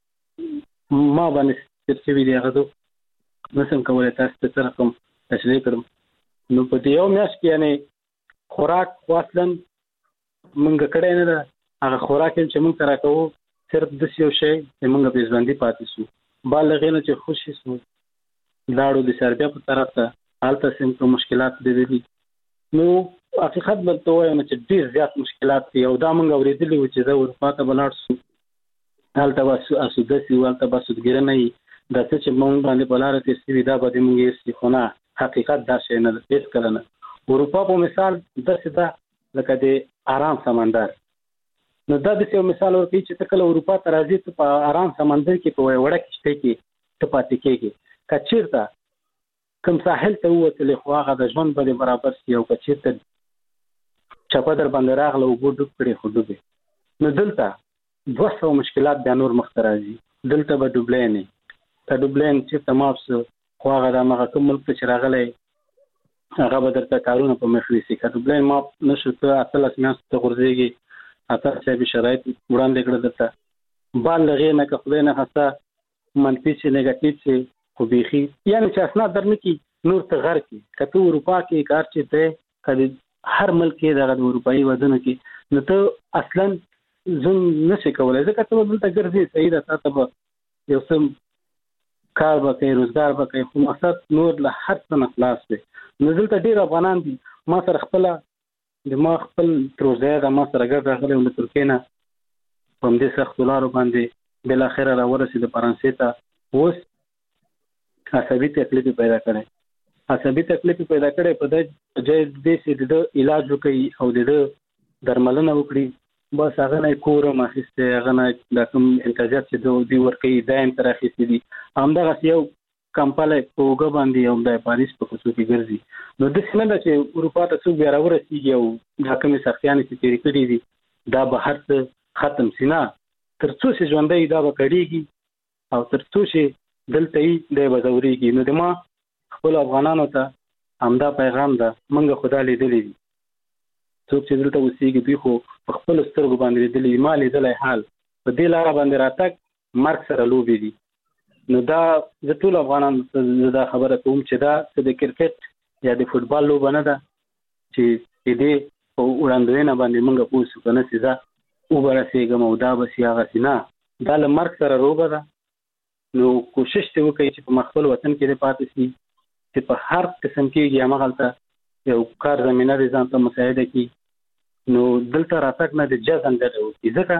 ما باندې تېر شوي دي هغه زه نشم کولی تاسو ته څه رقم تشریح کړم نو په دې یو میاشت کې یعنې خوراک خو اصلا موږ کړی نه ده هغه خوراک چې موږ ته راکوو صرف داسې یو شی چې موږ پرې ژوندي پاتې شو بعد له هغې نه چې خوشې شو لاړو د سربیا په طرف ته هلته سم کوم مشکلات لیدلي نو حقیقت به ته ووایم چې ډېر زیات مشکلات دي او دا موږ اورېدلي وو چې زه اروپا ته به لاړ شو هلته به اسوده شي هلته به سودګرنه وي دا څه چې موږ باندې په لاره تېر شوي دا به دې موږ هېر شي خو نه حقیقت دا شی نه ده هېڅکله نه اروپا په مثال داسې ده لکه د آرام سمندر نو دا داسې یو مثال ورکوي چې ته کله اروپا ته راځې ته په آرام سمندر کې په یوه وړه کښتۍ کې ته پاتې کېږې که چېرته کوم ساحل ته ووتلې خو هغه د ژوند به دې برابر شي او که چېرته چپه در باندې راغله اوبو ډوب کړې خو ډوبې نو دلته دوه سوه مشکلات بیا نور مخته راځي دلته به ډوبلین ته ډوبلین چېرته ماف شو خو هغه د همغه کوم ملک ته چې راغلی هغه به درته کارونه په مخ نیسي که ډوبلین ماف نه شو ته اتلس میاشتو ته غورځېږي اتر صاحبي شرایط وړاندې کړه درته بعد له هغې نه که خدای نخواسته منفي شي نیګټیو شي خو بیخي یعنې چې اسناد در نه کړي نور ته غر کړي که ته اروپا کې کار چې ته که د هر ملک کې دغه د اروپایي ودونو کې نو ته اصلا ژوند نه شي کولی ځکه ته به دلته ګرځې صحیح ده تا ته به یو څه کار به کوي روزګار به کوي خو مقصد نور له هر څه نه خلاص دی نو دلته ډېر افغانان دي ما سره خپله د ما خپل تروزی ده ما سره ګډ راغلی له ترکیې نه په همدې سختو لارو باندې بالاخره راورسېد فرانسې ته اوس عصبي تکلیف پیدا کړی عصبي تکلیف پیدا کړی په دې ځای دې چې د علاج وکړي او د درملنه وکړي بس هغه نه کور هم اخیستی هغه نه دا کوم امتیازات چې دوی ورکوي دا هم تر اخیستي دي همدغسې یو کمپلی په اوږه باندې او د پاریس په کوڅو کې ګرځي نو داسې نه ده چې اروپا ته څوک بیا راورسېږي او دا کومې سختیانې چې تېرې کړي دي دا به هر څه ختم شي نه تر څو چې ژوندی دا به کړېږي او تر څو چې دلته یې دی به ځورېږي نو د ما خپلو افغانانو ته همدا پیغام ده موږ خو دا لیدلی دي څوک چې دلته اوسېږي دوی خو په خپلو سترګو باندې لیدلی دي ما لیدلی حال په دې لاره باندې راتګ مرګ سره لوبې دي نو دا زه ټول افغانانو ته زه دا خبره کوم چې دا څه د کرکټ یا د فوټبال لوبه نه ده چې د دې په وړاندوینه باندې موږ پوه شو که نه چې زه وبه رسېږم او دا به شي هغسې نه دا له مرګ سره روبه ده نو کوشش دې وکړئ چې په خپل وطن کې دې پاتې شي چې په هر قسم کېږي همغلته یو کار زمینه دې ځان ته مساعده کړي نو دلته راتګ نه د جزم ډډه وکړي ځکه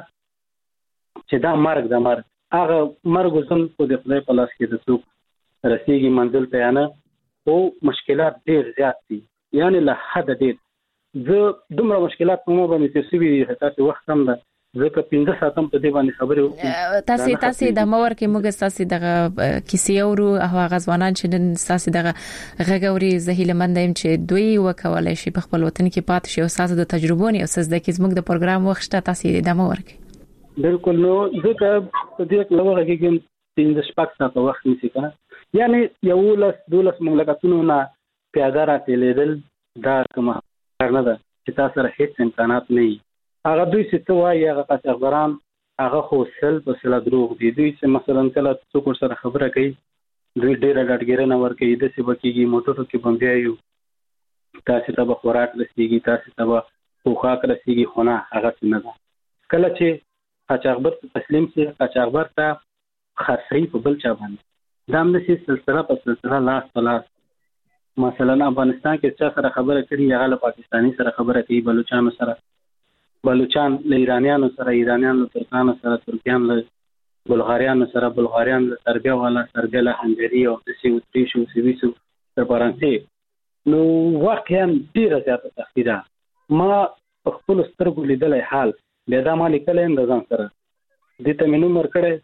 چې دا مرګ د مرګ هغه مرګ اوسم خو د خدای په لاس کې د څوک رسېږي منزل ته یا نه خو مشکلات ډېر زیات دي یعنې له حده ډېر زه دومره مشکلات په ما باندې تېر شوي دي تاسې وخت هم ده ځکه پنځه ساعت هم په دې باندې خبرې وکړو تاسې تاسې د مور کې موږ تاسې دغه کیسې اورو او هغه ځوانان چې نن تاسې دغه غږ اوري زه هیله مند یم چې دوی وکولای شي په خپل وطن کې پاتې شي او تاسو د تجربو نه او تاسو د کیسې موږ د پروګرام وخت تاسې د مور کې بالکل نو ځکه په دې کې لوغه کې پنځه شپږ ساعت وخت نیسي کنه یعنی یو لس دولس مملکتونو نه پیاده راتېدل دا کوم کار نه ده چې تاسو سره هیڅ امکانات نه وي هغه دوی چې څه وایي هغه قاچاقبران هغه خو سل په سله دروغ دي دوی چې مثلا کله څوک ورسره خبره کوي دوی ډېره ډاډګیرنه ورکوي داسې به کېږي موټرو کې به بیا یو تاسې ته به خوراک رسېږي تاسې ته به پوښاک رسېږي خو نه هغسې نه ده کله چې قاچاقبر ته تسلیم شي قاچاقبر ته خرڅوي په بل چا باندې دا همداسې سلسله په سلسله لاس په لاس مثلا افغانستان کې چا سره خبره کړي هغه له پاکستاني سره خبره کوي بلوچانو سره بلوچان له ایرانیانو سره ایرانیان له ترکانو سره ترکیان له بلغاریان سره بلغاریان سربیا والا سربیا له هنګری او د سی اوتریشو سویسو تر فرانسې نو واقعا ډیره زیاته سختي ده. ما په خپل سترګو لیدلې حال بیا دا ما لیکلې د ځان سره د ته مینو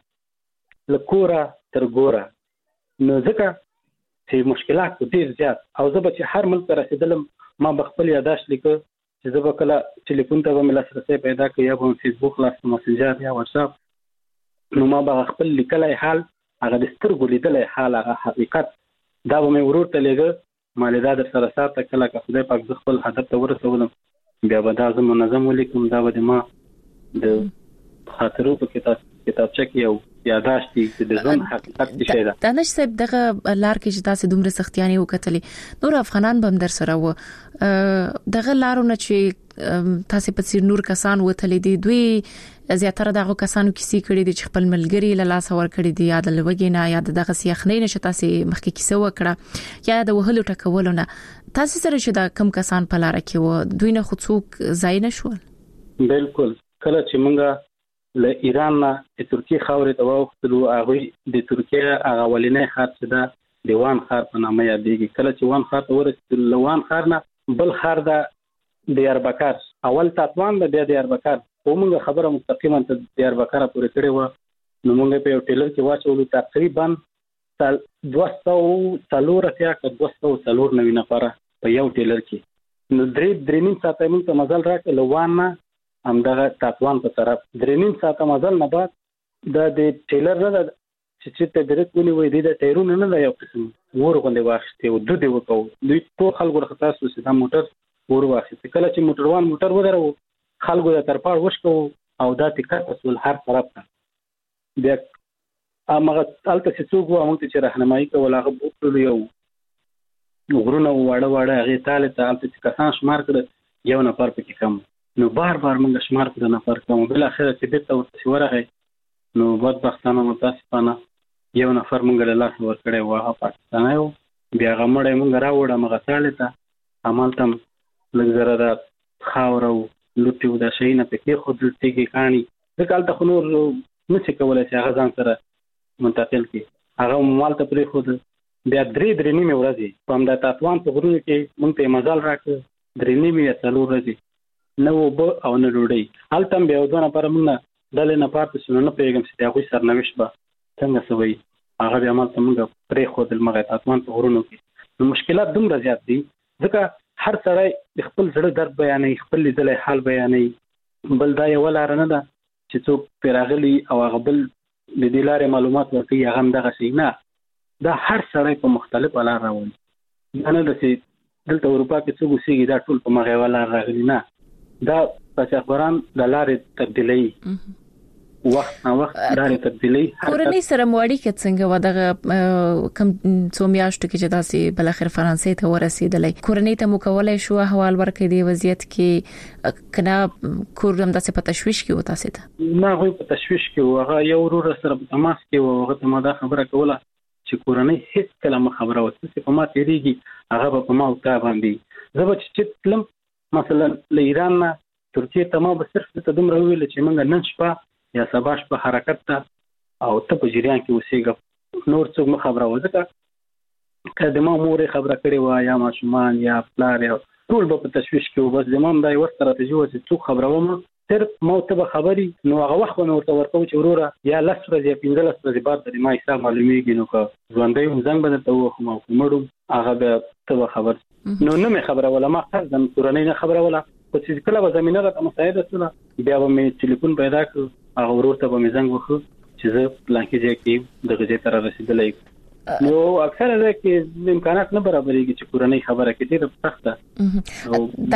مرکړې لکورا تر ګورا نو ځکه چې مشکلات ډیر زیات او زه به چې هر ملک رسیدلم ما بخپل یاداشت لیکه چې زه به کله ټلیفون ته به مې لاسرسی پیدا کړ یا به فیسبوک لاس مسنجر یا واتس اپ نو ما به خپل لیکلې حال هغه د سترګو لیدلې حال هغه حقیقت دا به مې ورور ته لګه ما لیدا در سره ساته کله که خدای پاک خپل هدف ته ورسولم بیا به دا زه منظم ولیکم دا به ما د خاطرو په کتاب کتابچه کې یو یاداشت دي د ځان حقیقت شي دا دانش صاحب دغه لار کې چې تاسو دومره سختیانی وکټلې نور افغانان به هم در سره و دغه لارونه چې تاسو په څیر نور کسان وتلې دي دوی زیاتره دغه کسانو کیسې کړې دي چې خپل ملګری له لاس ور کړې دي یا د لوګي نه یا دغه سیخنې نشه تاسو مخکې کیسه وکړه یا د وهلو ټکولو نه تاسو سره چې دا کم کسان په لار کې و دوی نه خصوص ځای نه شول. بالکل کله چې مونږه له ایران نه د ترکیه خاورې ته واوښتلو هغه د ترکیه هغه ولینې خار چې دا دیوان خار په نامه یادېږي. کله چې وان خار ته ورسېدل لوان خار نه بل خار دا دیاربکر اول تطوان د دیاربکر او موږ خبره مستقیما ته دیاربکر پورې کړې و نو موږ په یو ټیلر کې واچولو تقریبا تل دوه سوه څلور اتیا که دوه سوه څلور نوي نفره په یو ټیلر کې نو درې درې نیم ساعته موږ ته مزل راکړ لوان نه همدغه تطوان په طرف درې نیم ساعته مزل نه بعد دا د ټیلر نه چې چې ته درته ونی وې د ټایرونو نه دا یو قسم ور غونډه واخته او د دې وکاو دوی ټول خلکو راخته سوسه دا موټر ور واخته کله چې موټروان موټر ودرو خلکو د ترپاړ وشکو او دا ټیکټ اصل هر طرف ته بیا امغه تلته چې څوک و موږ چې راهنمایي کول هغه بوتلو یو غرونه واړه واړه هغه تاله تالته چې کسان شمار کړ یو نفر پکې کم نو بار بار موږ شمار کړو نفر کوم بل اخر چې بیت ورته ورغی نو بدبختانه متاسفانه یو نفر موږ له لاس ور کړی و هغه پاکستاني و بیا غمړې موږ راوړم هغه تاله ته عمل تم لږ زره د خاور او لوټیو د شي نه پکې خو د تیګي کانی د کال ته نور نشي کولای چې هغه ځان سره منتقل کی هغه مال ته پرې خو بیا درې درې نیمه ورځې په همدا تطوان په غرونو کې موږ ته مزال راکړ درې نیمه یا څلور ورځې نو به او نه ډوډۍ هلته به یو ځنه پر موږ دلې نه پاتې شو نه پیغام چې هغه سرنوشت به څنګه سوي هغه بیا مال ته موږ پرې خو د مغه تطوان په غرونو کې نو مشکلات دومره زیات دي ځکه هر سړی خپل زړه درد بیانوي خپل لیدلې حال بیانوي بل دا یو لار نه ده چې څوک پیراغلی او هغه بل د دې لارې معلومات ورکړي هغه هم دغه شي نه دا هر سړی په مختلف لار روان نه ده چې دلته اروپا کې څوک اوسېږي دا ټول په مغه ولا راغلي نه دا پچاخبران د لارې تبدیلي وخت نه وخت لارې تبدیلي کورنۍ سره موړی کې څنګه و دغه کم څو میاشتو کې چې تاسو بل اخر فرانسې ته ورسېدلې کورنۍ ته مو کولای شو احوال ورکړي دی وضعیت کې کنا کورم داسې په تشويش کې و تاسو ته نه غوي په تشويش کې هغه یو ورور سره په تماس کې و هغه ته ما دا خبره کوله چې کورنۍ هیڅ کلمه خبره وته چې په ما تیریږي هغه په ما او تا باندې زه به چې تلم مثلا له ایران نه ترکیه ته ما به صرف ته دومره ویل چې موږ نن شپه یا سبا شپه حرکت ته او ته په جریان کې اوسېږه نور څوک مخ خبره وځه کله ما مور خبره کړې و یا ماشومان یا پلار یا ټول په تشويش کې و بس د مام دای وسته راځي چې څوک خبره ومه صرف ما ته به خبري نو هغه وخت نو ورته ورکو چې وروره یا لس ورځې یا پنځه لس ورځې بعد د ما حساب معلومیږي نو که ژوندۍ هم زنګ بدل ته وخم او کومړم هغه به ته خبر نو نه مې خبره ولا ما خپل د کورنۍ نه خبره ولا په چې کله به زمينه راته مساعده سره بیا به مې ټلیفون پیدا کړ هغه ورور ته به مې زنګ وکړ چې زه پلانکی ځای کې د غزې تر رسیدلې نو اکثره ده کې امکانات نه برابرېږي چې کورنۍ خبره کې ډېر سخته او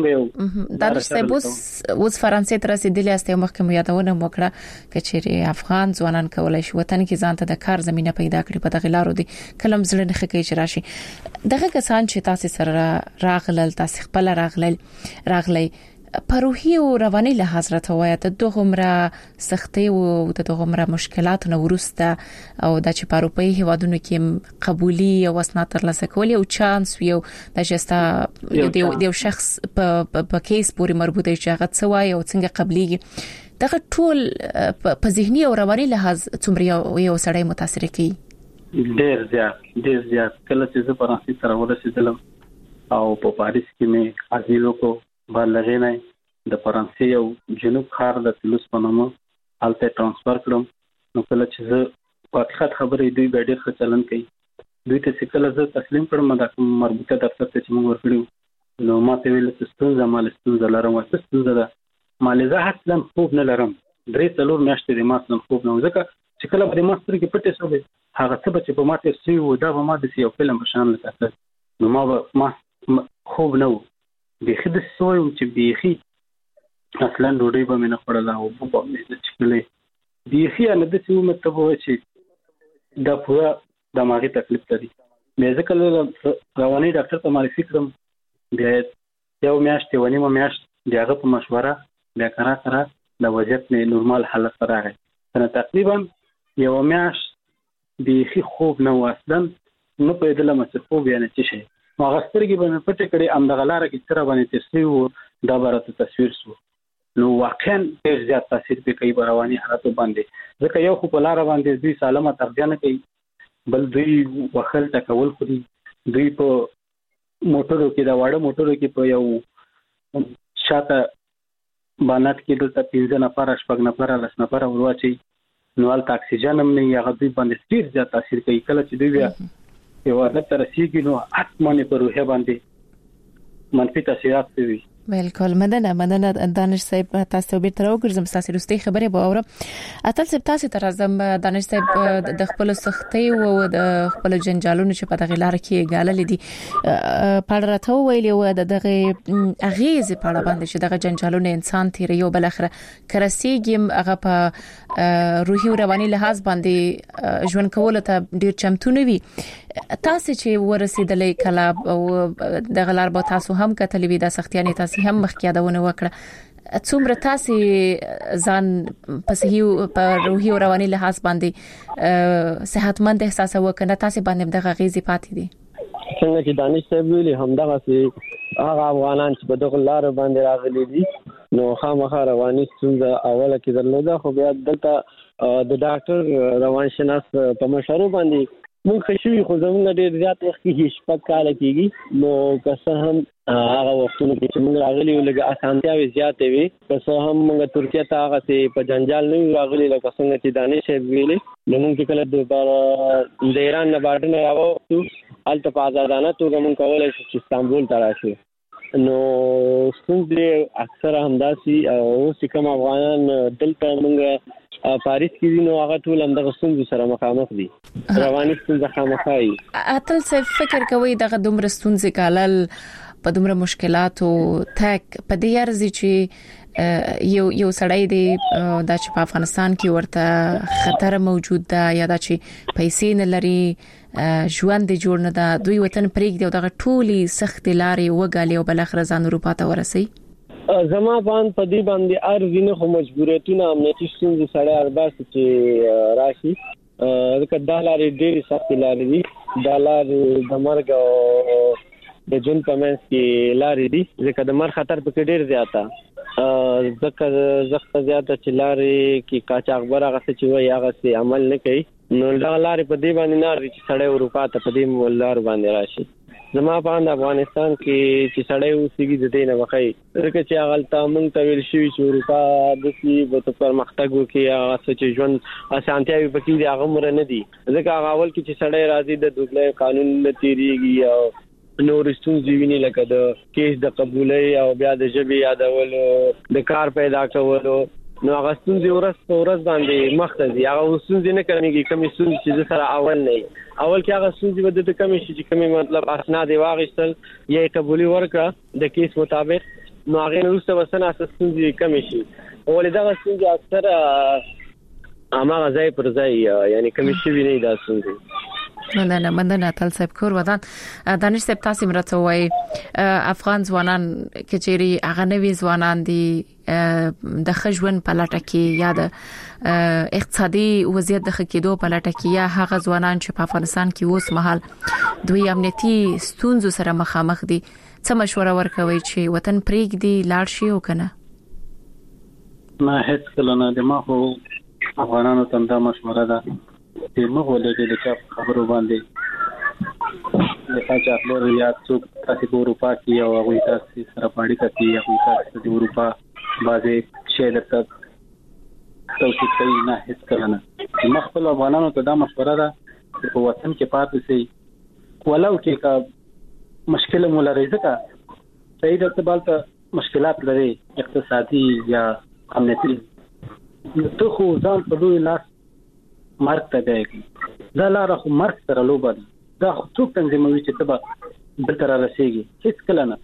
دانش صاحب اوس اوس فرانسې تر رسیدلې استه مخکې یادونه وکړه چې افغان ځوانان کولای شي وطن کې ځان ته د کار زمينه پیدا کړي په دغه لارو دي کلم زړه نه خکې چې راشي دغه کسان چې تاسو سره راغلل تاسو خپل راغلل راغلي پروحي او رواني لحاظ راته وایي ته دغه عمره سختي او د دغه عمره مشکلات نو ورسته او د چې پاروپي هوادونو کې قبولي او اسناد ترلاسه کول او چانس یو د شستا یو یو شخص په په کیس پورې مربوطه چې هغه څه وایي او څنګه قبليږي دغه ټول په ذهني او رواني لحاظ څومره یو سړی متاثر کی ډیر زیات ډیر زیات کله چې زه فرانسې سره ورسېدلم او په پاریس کې مې ازیلو کو بالغې نه د فرانسې یو جنوب خار د تلوس په نامه الته ترانسفر کړم نو کله چې زه په حقیقت خبرې دوی به ډیر ښه چلن کوي دوی ته چې کله زه تسلیم کړم دا مربوطه دفتر ته چې موږ ورکړو نو ما ته ویل چې ستونزه مال ستونزه لرم او ستونزه ده مالزه اصلا خوب نه لرم درې څلور میاشتې د ما اصلا خوب نه وځکه چې کله به ما سترګې پټې شوې هغه څه چې په ما ته سی و دا به ما د یو فلم په شان لکه نو ما ما خوب نه و بيخي د سوی چې بيخي اصلا ډوډۍ به مې نه خوړله او په مې د چکلې بيخي نه د څه مطلب و چې دا پورا دماغي تکلیف لري مې ځکه رواني ډاکټر ته معرفي کړم بیا یو میاشت ونی مې میاشت دغه په مشوره بیا کرا کرا د وضعیت نه نورمال حالت راغی نو تقریبا یو میاشت بيخي خوب نه واسدم نو په دې لمه څه خوب یې نه چي شي ما غسترګي باندې پټه کړي ام د غلاره کې تر باندې تصویر دا برته تصویر سو نو واقعا ډېر زیات تاثیر په کوي رواني حالت باندې ځکه یو خو په لار باندې دوی سالمه ترجمه کوي بل دوی وخل تکول خوري دوی په موټرو کې دا واړه موټرو کې په یو شاته باندې کې دلته پنځه نفر شپږ نفر لس نفر ورواچي نو ال اکسیجن هم نه یغه دوی باندې ډیر زیات تاثیر کوي کله چې دوی بیا یو حالت رسیدي نو اتمنه پر روح باندې منفي تاثیرات کوي بالکل مدنه مدنه دانش صاحب تاسو به تر وګرځم تاسو رستي خبره به اورم اتل صاحب تاسو تر اعظم دانش صاحب د خپل سختي او د خپل جنجالونو چې په دغه لار کې غالل دي پړ راته ویلی و دغه اغیز په باندې چې دغه جنجالونو انسان تیر یو بل اخره کرسیګم هغه په روحي او رواني لحاظ باندې ژوند کول ته ډیر چمتونه وي تاسو چې ورسېدلې کلا او دغه لار به تاسو هم کتلې وي د سختیانه تاسو هم مخکیادونه وکړه څومره تاسو ځان په صحي په روحي او رواني لحاظ باندې صحتمند احساس وکړه تاسو باندې دغه غیزي پاتې دي څنګه چې دانش صاحب ویلي همدغه سي هغه افغانان چې په دغه لار باندې راغلي دي نو خامخا رواني ستونزه اوله کې درلوده خو بیا دلته د ډاکټر روان شناس په مشورو باندې مونږ خشوي خو زموږ ډېر زیات وخت کې شپږ کال کېږي نو که څه هم هغه وختونه کې چې موږ راغلي یو لږ اسانتیاوې زیاتې وي که څه هم موږ ترکیه ته هغه په جنجال نه یو راغلي لکه څنګه چې دانش صاحب ویلي نو موږ کله د ایران نه باندې نه راوځو هلته په آزادانه توګه موږ کولای شو چې استانبول ته راشو نو څنګه اکثر همداسي او چې کوم افغانان دلته موږ پاریس کې دي نو هغه ټول هم د ستونزو سره مخامخ دي رواني ستونزې خامخایي اتل څه فکر کوي دغه دومره ستونزې کالل په دومره مشکلاتو تک په دې ارزي چې یو یو سړی دی د چې په افغانستان کې ورته خطر موجود ده یا د چې پیسې نه لري ژوند جوړ نه ده دوی وطن پرېږدي او دغه ټولي سخت لارې وګالي او بل اخر ځان اروپا ته ورسي زما باندې په دې باندې ارزینه خو مجبوریتونه امنیتي ستونزې سره ارباس چې راشي ځکه دا لارې ډېرې سختې لارې دي دا لارې د مرګ او د جون په منځ کې لارې دي ځکه د مرګ خطر پکې ډېر زیاته ځکه زخته زیاته چې لارې کې قاچاقبر هغه څه چې وایي هغه څه عمل نه کوي نو دا لارې په دې باندې نه ارزي چې سړی اروپا ته په دې لار باندې راشي زما په افغانستان کې چې سړی اوسېږي د دې نه وخی ځکه چې هغه ته موږ ته ویل شوي چې اروپا د سي په پرمختګ وکړي هغه څه چې ژوند اسانتیاوي پکې دي هغه مر نه دي ځکه هغه اول کې چې سړی راځي د دوبله قانون نه تیریږي او نور ستونزې ویني لکه د کیس د قبولۍ او بیا د ژبې یادولو د کار پیدا کولو نو هغه ستونزې ورځ په ورځ باندې مخ ته ځي هغه ستونزې نه کمیږي کومې ستونزې چې سره اول نه اول کې هغه ستونزې بده د کمی شي چې کومې مطلب اسناد واغښتل یا قبولي ورکړه د کیس مطابق نو هغه نو څه وسنه ستونزې کمی شي ولې دا ستونزې اکثر اماغه ځای پر ځای یعنی کمی شي نه دا ستونزې مننه مننه تل صاحب کور ودان دانش صاحب تاسو مرته وای افغان ځوانان کچيري هغه نوي ځوانان دي د خجون په لټه کې یا د اقتصادي وضعیت د خکېدو په لټه کې یا هغه ځوانان چې په افغانستان کې اوس مهال دوی امنیتي ستونزو سره مخامخ دي څه مشوره ورکوي چې وطن پرېږدي لاړ شي او کنه نه هیڅ کله نه د ما خو افغانانو ته دا مشوره ده چې موږ ولې د چا خبرو باندې د پاچا خبر یا څوک تاسو په اروپا کې او هغه تاسو سره پاړی کوي یا تاسو د اروپا باندې شی درته توصیه کوي نه هیڅ کله نه ما خپل افغانانو ته دا مشوره ده چې په وطن کې پاتې شي ولو کې کا مشکل مولا رزقه صحیح د تبالته مشکلات لري اقتصادي یا امنیتي ته خو ځان په دوی لاس مرګ ته دی دا لاره خو مرګ سره لوبه ده دا خو څوک تنظیموي چې تبا دلته را رسیږي هیڅ کله نه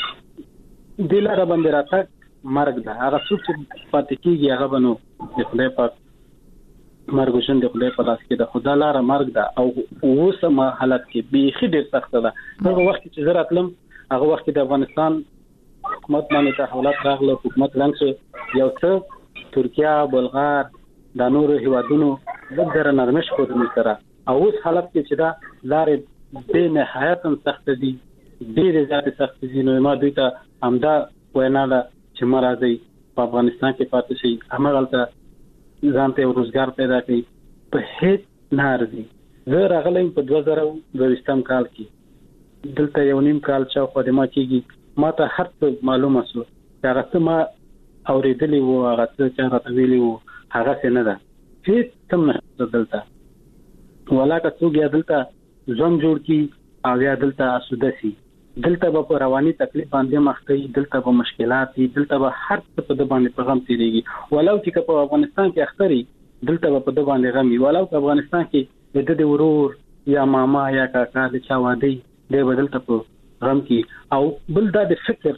د لاره باندې راځه مرګ ده هغه څوک چې پاتې کیږي هغه بنو د خدای پاک مرګ شون د خدای په لاس کې ده خدای لاره مرګ ده او اوسه حالت کې بیخي ډیر سخت ده هغه وخت چې زه راتلم هغه وخت د افغانستان حکومت باندې تحولات راغله حکومت لنګ یو څه ترکیه بلغار د نورو هیوادونو د در نرمش کوي سره او اوس حالت کې چې دا لارې به نهایت سخت دي ډېر زیات سخت دي نو ما دوی ته همدا وینا ده چې مرادي په افغانستان کې پاتې شي همغلته ځان ته روزګار پیدا کړي په هیڅ نارضي زه راغلم په دوه زره دوه کال کې دلته یو نیم کال چې خدمت کیږي ما ته هر څه معلومه شو چې هغه څه ما اوریدلې وو هغه څه چې راته ویلي وو هغه څه نه ده هیڅ کم نه دلته ولاکه څوک یا دلته ځم جوړ کی او یا دلته اسوده سي دلته به رواني تکلیف باندې مخکې دلته به مشکلات دي دلته به هر څه په د باندې پیغام تیریږي ولو چې په افغانستان کې اختري دلته به په د باندې غمي ولو په افغانستان کې د دې ورور یا ماما یا کاکا د چا وادي د بدلته په غم کې او بل دا د فکر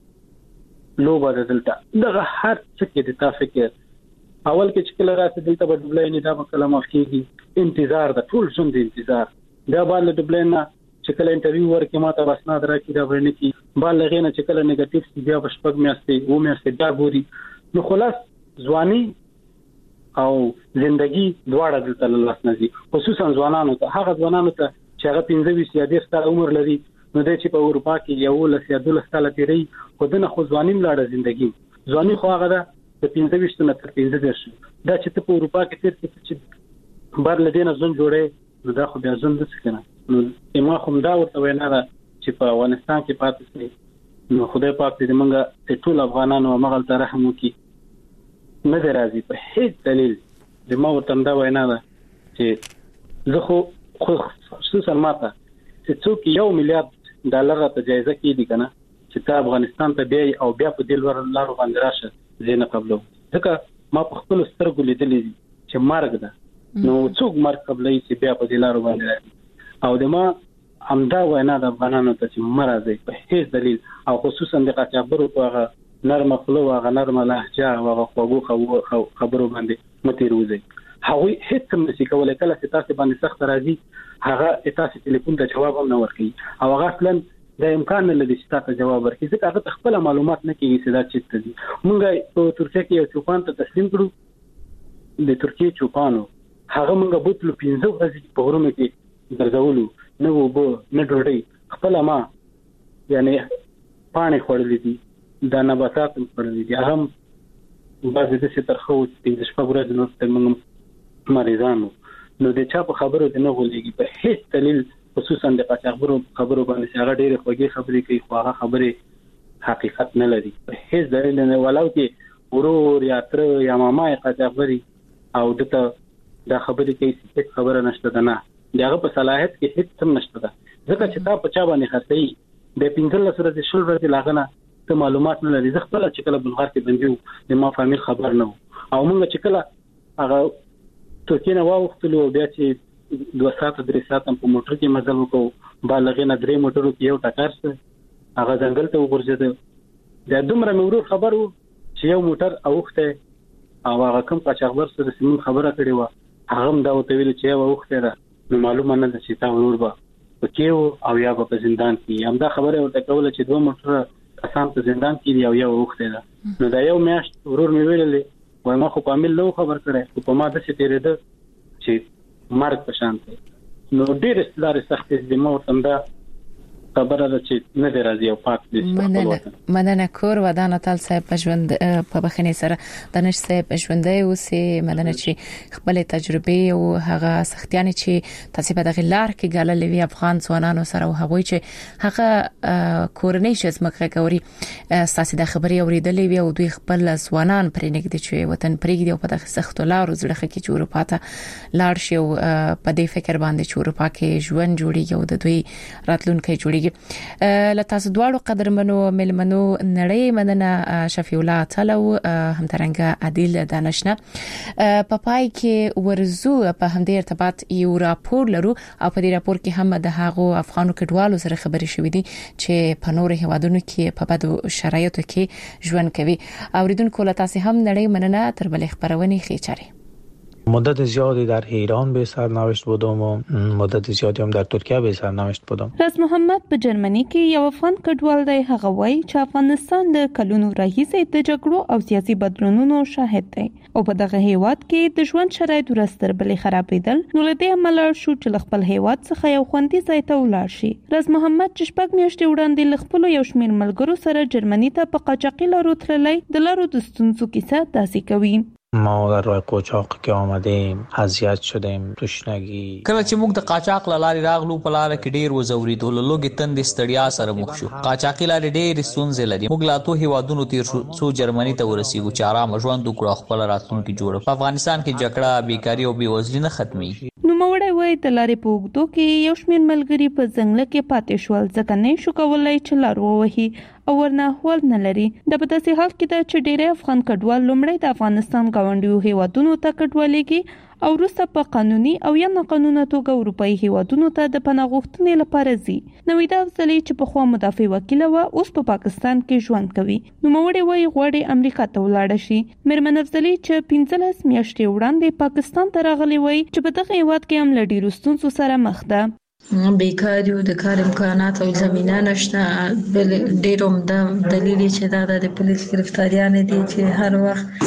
لوبه ده دلته دغه هر څه کې د تا فکر اول کې چې کله راځي دلته په دبلای نه دا په کلمه کېږي انتظار د ټول ژوند انتظار دا باندې دبلای نه چې کله انټرویو ورکې ماته بسناد راکې دا ورنه کې بال لغې نه چې کله نیگیټیو بیا بشپګ میاسته و میاسته دا ګوري نو خلاص ځواني او ژوندۍ دواړه دلته لاس نزي خصوصا ځوانانو ته هغه ځوانانو ته چې هغه پنځه ویشت یا ډېر ستر عمر لري نو د چې په اروپا کې یو لس یا دولس کال تیری خودنه خو ځوانیم لاړه ژوندۍ ځواني خو هغه ده په پنځه ویشت نه تر پنځه دېرش دا چې په اروپا کې تیر کې چې بار لدینه ځون جوړه نو دا خو بیا ځون د څه کنه نو ما خو دا ورته وینا ده چې په افغانستان کې پاتې شي نو خدای پاک دې موږ ټول افغانانو مغل ته رحم وکړي نه درازي په هیڅ دلیل د ما ورته دا وینا ده چې زه خو خصوصا ماته چې څوک یو میلیارډ ډالر ته جایزه کې دي کنه چې تا افغانستان ته بیا او بیا په دل ور لارو باندې راشه زینه قبلو ځکه ما په خپل سترګو لیدلې چې مرګ ده نو څوک مرګ قبلې چې بیا په دل لارو باندې راځي او د ما همدا وینا د افغانانو ته چې مرزي په هیڅ دلیل او خصوصا د قاچاقبرو په نرمه خلو او نرمه لهجه او خوږو خبرو باندې متیروزي هغه هیڅ هم نشي کولای کله چې تاسو باندې سخت راځي هغه تاسو ټلیفون ته جواب هم نه ورکړي او هغه اصلا د امکان نه لري چې تاسو جواب ورکړي ځکه هغه خپل معلومات نه کوي چې دا چیرته دي مونږ په ترکیه کې یو چوپان ته تسلیم کړو د ترکیه چوپانو هغه مونږ بوتلو پنځه ورځې په ورونو کې درځولو نو وبو نه ډوډۍ خپل ما یعنی پانی خورلې دي دا نباتات خورلې دي هغه بعضې د څه ترخو د شپږ ورځې نو ته مونږ مریضانو نو د چا په خبرو د نه غولېږي په هیڅ دلیل خصوصا د قاچاقبرو خبرو باندې هغه ډېرې خوږې خبرې کوي خو هغه خبرې حقیقت نه لري په هیڅ دلیل نه ولو کې ورور یا تر یا ماما یې قاچاقبري او دته دا خبرې کوي چې خبره نشته ده نه دغه په صلاحیت کې هیڅ هم نشته ده ځکه چې تا په چا باندې خرڅي د پنځلس ورځې شل ورځې لاغنه ته معلومات نه لري ځکه خپل چې کله بلغار کې بندیو د ما فامیل خبر نه او موږ چې کله هغه ترکیه نه واوختلو بیا چې دوه ساعت درې ساعت په موټر کې مزل وکړو بالغې نه درې موټرو کې یو ټکر سره هغه ځنګل ته وګرځید دا دومره مې خبرو چې یو موټر اوخته او هغه کوم قاچاقبر سره سیمون خبره کړې و هغه دا وته ویل چې یو اوخته ده نو معلومه نه ده چې تا ورور به پکېو او یا په زندان کې هم دا خبره ورته کوله چې دوه موټر کسان په زندان کې یو یو اوخته ده نو دا یو میاشت ورور مې ویلې وای ما خو په عامل نو خبر کړه خو په ما د څه تیرې ده چې مرګ په شان دی نو ډېر ستاره سخت دي مو تم دا خبره ده چې نه دی راځي او پات دي مننه مننه کور ودان تل صاحب پښوند په بخنه سره دانش صاحب پښوندای او سي مننه چې خپل تجربه او هغه سختيان چې تاسو په دغه لار کې ګاللې وی افغان ځوانانو سره او هغه چې هغه کورنۍ چې زمکه کوي تاسو د خبري اوریدلې وی او دوی خپل ځوانان پرې نګدي چې وطن پرېږدي او په دغه سخت لارو زړه کې چې اروپا ته لاړ شي او په دې فکر باندې چې اروپا کې ژوند جوړیږي او د دوی راتلونکي جوړیږي لته تاسو دواړو قدرمنو ملمنو نړۍ مننه شفیع الله تعالی همدارنګه عادل دانشنه په پای کې ورزو په همدې ارتباط یو راپور لرو او په دې راپور کې هم د هغو افغانو کډوالو سره خبرې شوې دي چې په نور هیوادونو کې په بدو شرایطو کې ژوند کوي اوریدونکو له تاسو هم نړۍ مننه تر بلې خبرونه خېچاري مدت زیادی در ایران به سرنوشت بودم و مدت زیادی هم در ترکیه به سرنوشت بودم. راز محمد په جرمني کې یو افغان کډوال دی. هغه وایي چې افغانستان د کلونو راهیسې د جګړو او سیاسي بدلونونو شاهد دی او په دغه هیواد کې د ژوند شرایط ورستر بلې خرابېدل نو له دې عمله شو چې خپل هیواد څخه یو خوندي ځای ته ولاړ شي. راز محمد چې شپږ میاشتې وړاندې له خپل یو شمېر ملګرو سره جرمني ته په قاچاقي لارو تللی د لارو د ستونزو کیسه داسې کوي. ما در راه قاچاق که آمدیم اذیت شدیم تشنگی کله چې موږ د قاچاق لارې راغلو په لار کې ډیر وزوریدو لږه تندې ستړیا سره مخ شو. قاچاقي لارې ډیر ستونزې لري. موږ لا ته هیوادونو تیر شو سو جرمني ته ورسېږو چې آرام ژوند وکړو خپل راتلونکي جوړ. په افغانستان کې جګړه بیکاری او بیوزلي نه ختمي. نو موړی وای د لارې په وګدو کې یو شمېر ملګری په ځنګل کې پاتې شول ځکه نه شو کولای چې لار ووهي او ورنه احوال نه لري. د په داسې حال کې د چې ډېری افغان کډوال لومړی د افغانستان ګاونډیو هیوادونو ته کډوالېږي او وروسته په قانوني او یا ناقانونه توګه اروپایي هیوادونو ته د پناه غوښتنې لپاره ځي. نویدا افضلي چې پخوا مدافع وکیل و اوس په پاکستان کې ژوند کوي. نوموړی وایي غواړي امریکا ته ولاړ شي. میرمن افضلي چې پنځلس میاشتې وړاندې پاکستان ته راغلي وایي چې په دغه هیواد کې هم له ډېرو ستونزو سره مخ ده. بیکاری او د کار امکانات او زمينه نشته. بل ډېر عمده دلیل چې دا د پولیس گرفتاریان دي چې هر وخت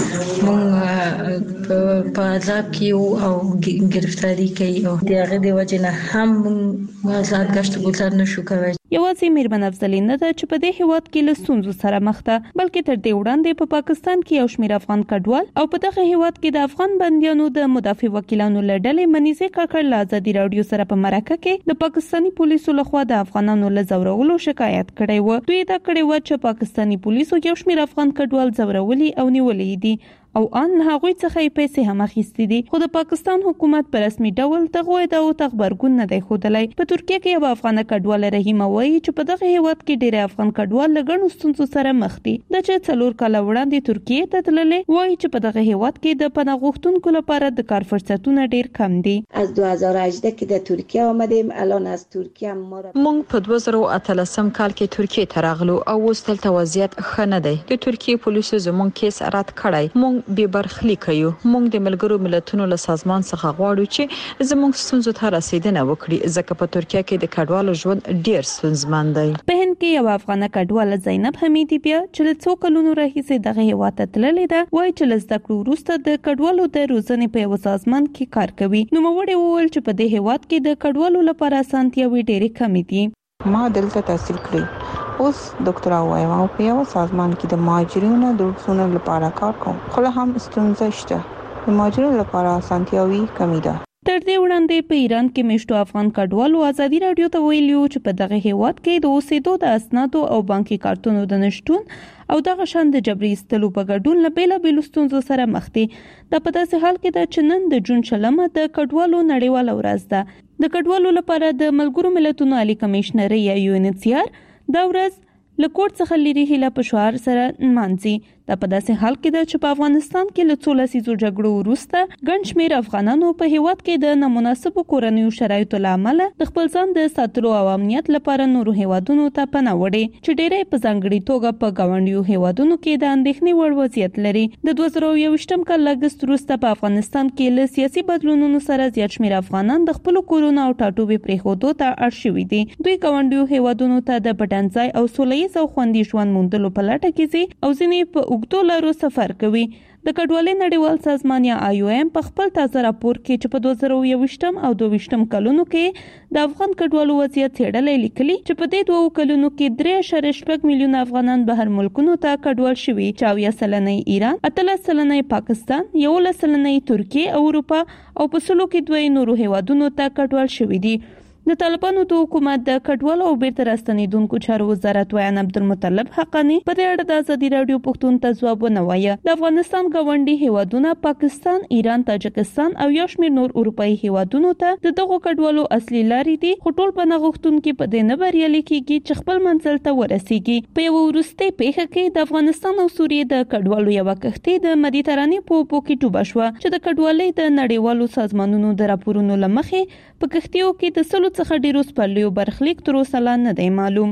مونږ په عذاب کې او گرفتاری کوي او دغه د وجه نه هم مونږ آزاد گشت گذار نشو کوي. یوازې میرمن افضلي نه ده چې په دې هیواد کې له ستونزو سره مخ ده بلکې تر دې وړاندې په پاکستان کې یو شمېر افغان کډوال او په دغه هیواد کې د افغان بندیانو د مدافع وکیلانو له ډلې منیزه کاکړ له ازادي رادیو سره په مرکه کې د پاکستاني پولیسو لخوا د افغانانو له ځورولو شکایت کړی و. دوی دا کړی و چې پاکستاني پولیسو یو شمېر افغان کډوال ځورولي او نیولې دي او ان هغوی څخه یې پیسې هم اخیستې دي. خو د پاکستان حکومت په رسمي ډول دغه ادعاو ته خبرګون نه دی ښودلی. په ترکیه کې یو افغان کډوال رحیمه وایي چې په دغه هیواد کې ډېر افغان کډوال له ګڼو ستونزو سره مخ دي. د چې څلور کاله وړاندې ترکیه ته تللې وایي چې په دغه هیواد کې د پناه غوښتونکو لپاره د کار فرصتونه ډېر کم دي. از دوه هزار و هجده کې د ترکیه آمدیم الان از ترکیه ما موږ په دوه زره و اتلسم کال کې ترکیه ته راغلو او اوس دلته وضعیت ښه نه دی. د ترکیه پولیسو زموږ کیس رد کړی. موږ بې برخلیک کوي. موږ د ملګرو ملتونو له سازمان څخه غواړو چې زموږ ستونزو ته رسیدنه وکړي ځکه په ترکیه کې د کډوالو ژوند ډیر ستونزمن دی. په هند کې یو افغان کډوال زینب حمیدی بیا چې له څو کلونو راهیسې دغه هیواد ته تللې ده وایي چې له زده کړو وروسته د کډوالو د روزنې په یو سازمان کې کار کوي. نوموړی وویل چې په دې هیواد کې د کډوالو لپاره اسانتیاوې ډېرې کمې دي. ما دلته تحصیل کړی اوس ډاکټرا وایم او په یو سازمان کې د مهاجرینو د حقوقو لپاره کار کوم. خو له هم ستونزې شته. د مهاجرینو لپاره اسانتیاوې کمې ده. تر دې وړاندې په ایران کې میشتو افغان کډوالو ازادي رادیو ته ویلي چې په دغه هیواد کې د اوسېدو د اسنادو او بانکي کارتونو د نشټون او دغه شان د جبري ایستلو په ګډون له بیلابېلو ستونزو سره مخ دي. دا په داسې حال کې ده چې نن د جون شلمه د کډوالو نړیواله ورځ ده. د کډوالو لپاره د ملګرو ملتونو عالی کمشنري یا یو ان ایچ سی آر دا ورځ له کوټ څخه لري هله په شعار سره نمانځي. دا په داسې حال کې ده چې په افغانستان کې له څو لسیزو جګړو وروسته ګڼ شمېر افغانانو په هیواد کې د نامناسبو کورنیو شرایطو له امله د خپل ځان د ساتلو او امنیت لپاره نورو هیوادونو ته پناه وړي چې ډېری په ځانګړي توګه په ګاونډیو هیوادونو کې د اندېښنې وړ وضعیت لري. د دوه زره یوویشتم کال له اګست وروسته په افغانستان کې له سیاسي بدلونونو سره زیات شمېر افغانان د خپلو کورونو او ټاټوبې پرېښودو ته اړ شوي دي. دوی ګاونډیو هیوادونو ته د پټنځای او سوله ییز او خوندي ژوند موندلو په لټه کې ځي او ځینې په اوږدو لارو سفر کوي. د کډوالۍ نړیوال سازمان یا آی او ایم په خپل تازه راپور کې چې په دوه زره یوویشتم او دوه ویشتم کلونو کې د افغان کډوالو وضعیت څېړلی لیکلي چې په دې دوه کلونو کې درې اعشاریه شپږ میلیونه افغانان بهر ملکونو ته کډوال شوي چې اویا سلنه ایران، اتلس سلنه پاکستان، یولس سلنه ترکیه او اروپا او په سلو کې دوه نورو هیوادونو ته کډوال شوي دي. د طالبانو د حکومت د کډوالو او بیرته راستنیدونکو چارو وزارت ویان عبدالمطلب حقانی په دې اړه د ازادي رادیو پښتون ته ځواب ونوایه. د افغانستان ګاونډي هیوادونه پاکستان، ایران، تاجکستان او یو شمېر نور اروپאי هیوادونو ته د دغو کډوالو اصلي لارې دي، خو ټول پناه غوښتونکي په دې نه بریالي کیږي چې خپل منزل ته ورسیږي. په یو وروستي پیښه کې د افغانستان او سوریې د کډوالو یو کښتۍ د مدیترانې په اوبو کې ډوبه شوه چې د کډوالۍ د نړیوالو سازمانونو د راپورونو له مخې په کښتیو کې د سلو څخه ډیرو سپرلیو برخلیک تر اوسه لا نه دی معلوم.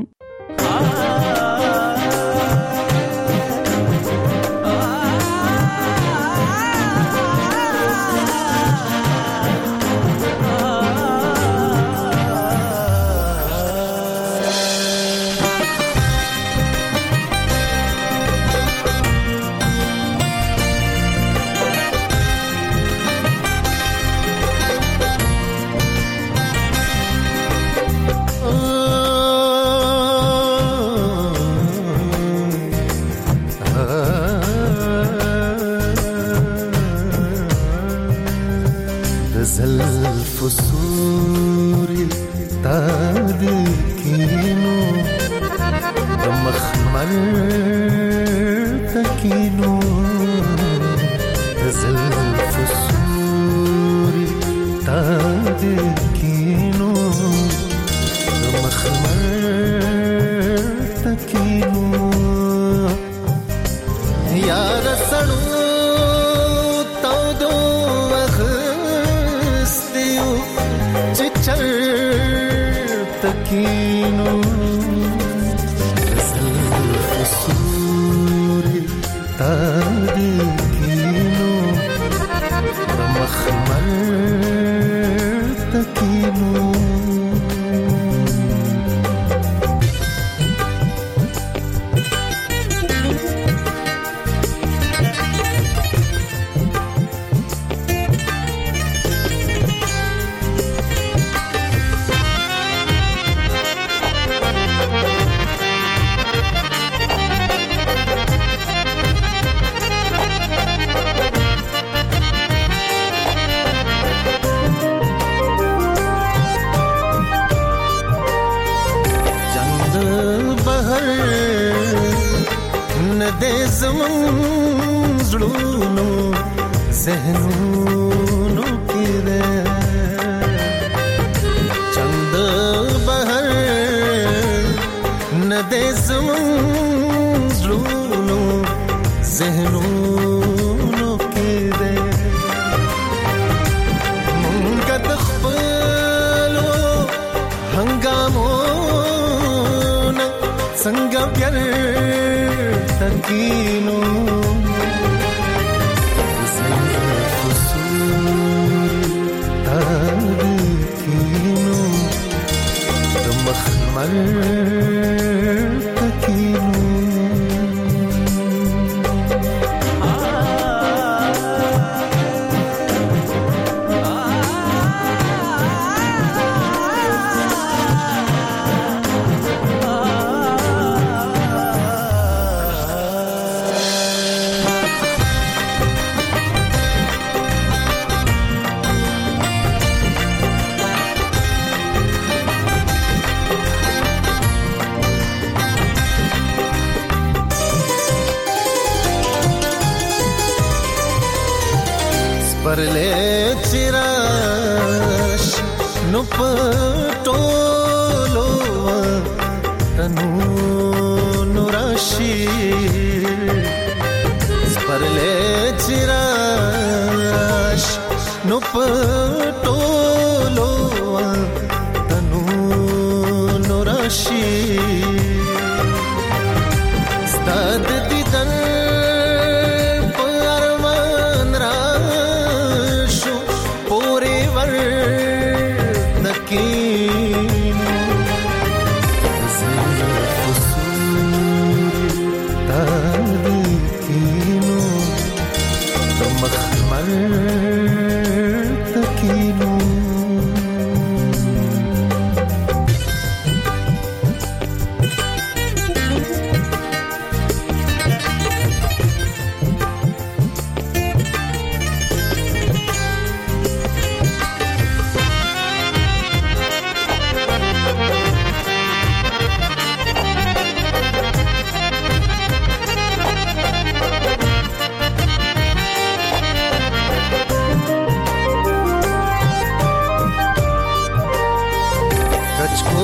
Ah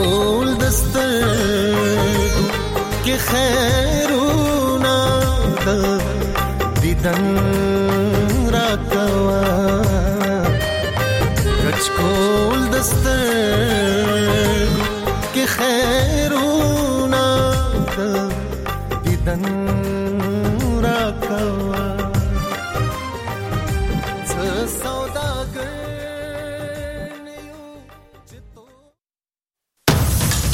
کول دستر کې خیرونا د دیدن را کوا کچ کول دستر کې خیرونا د دیدن را کوا